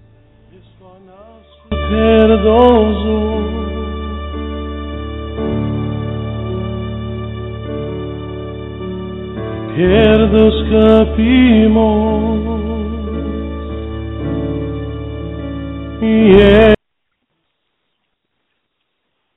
Pierdo scapimo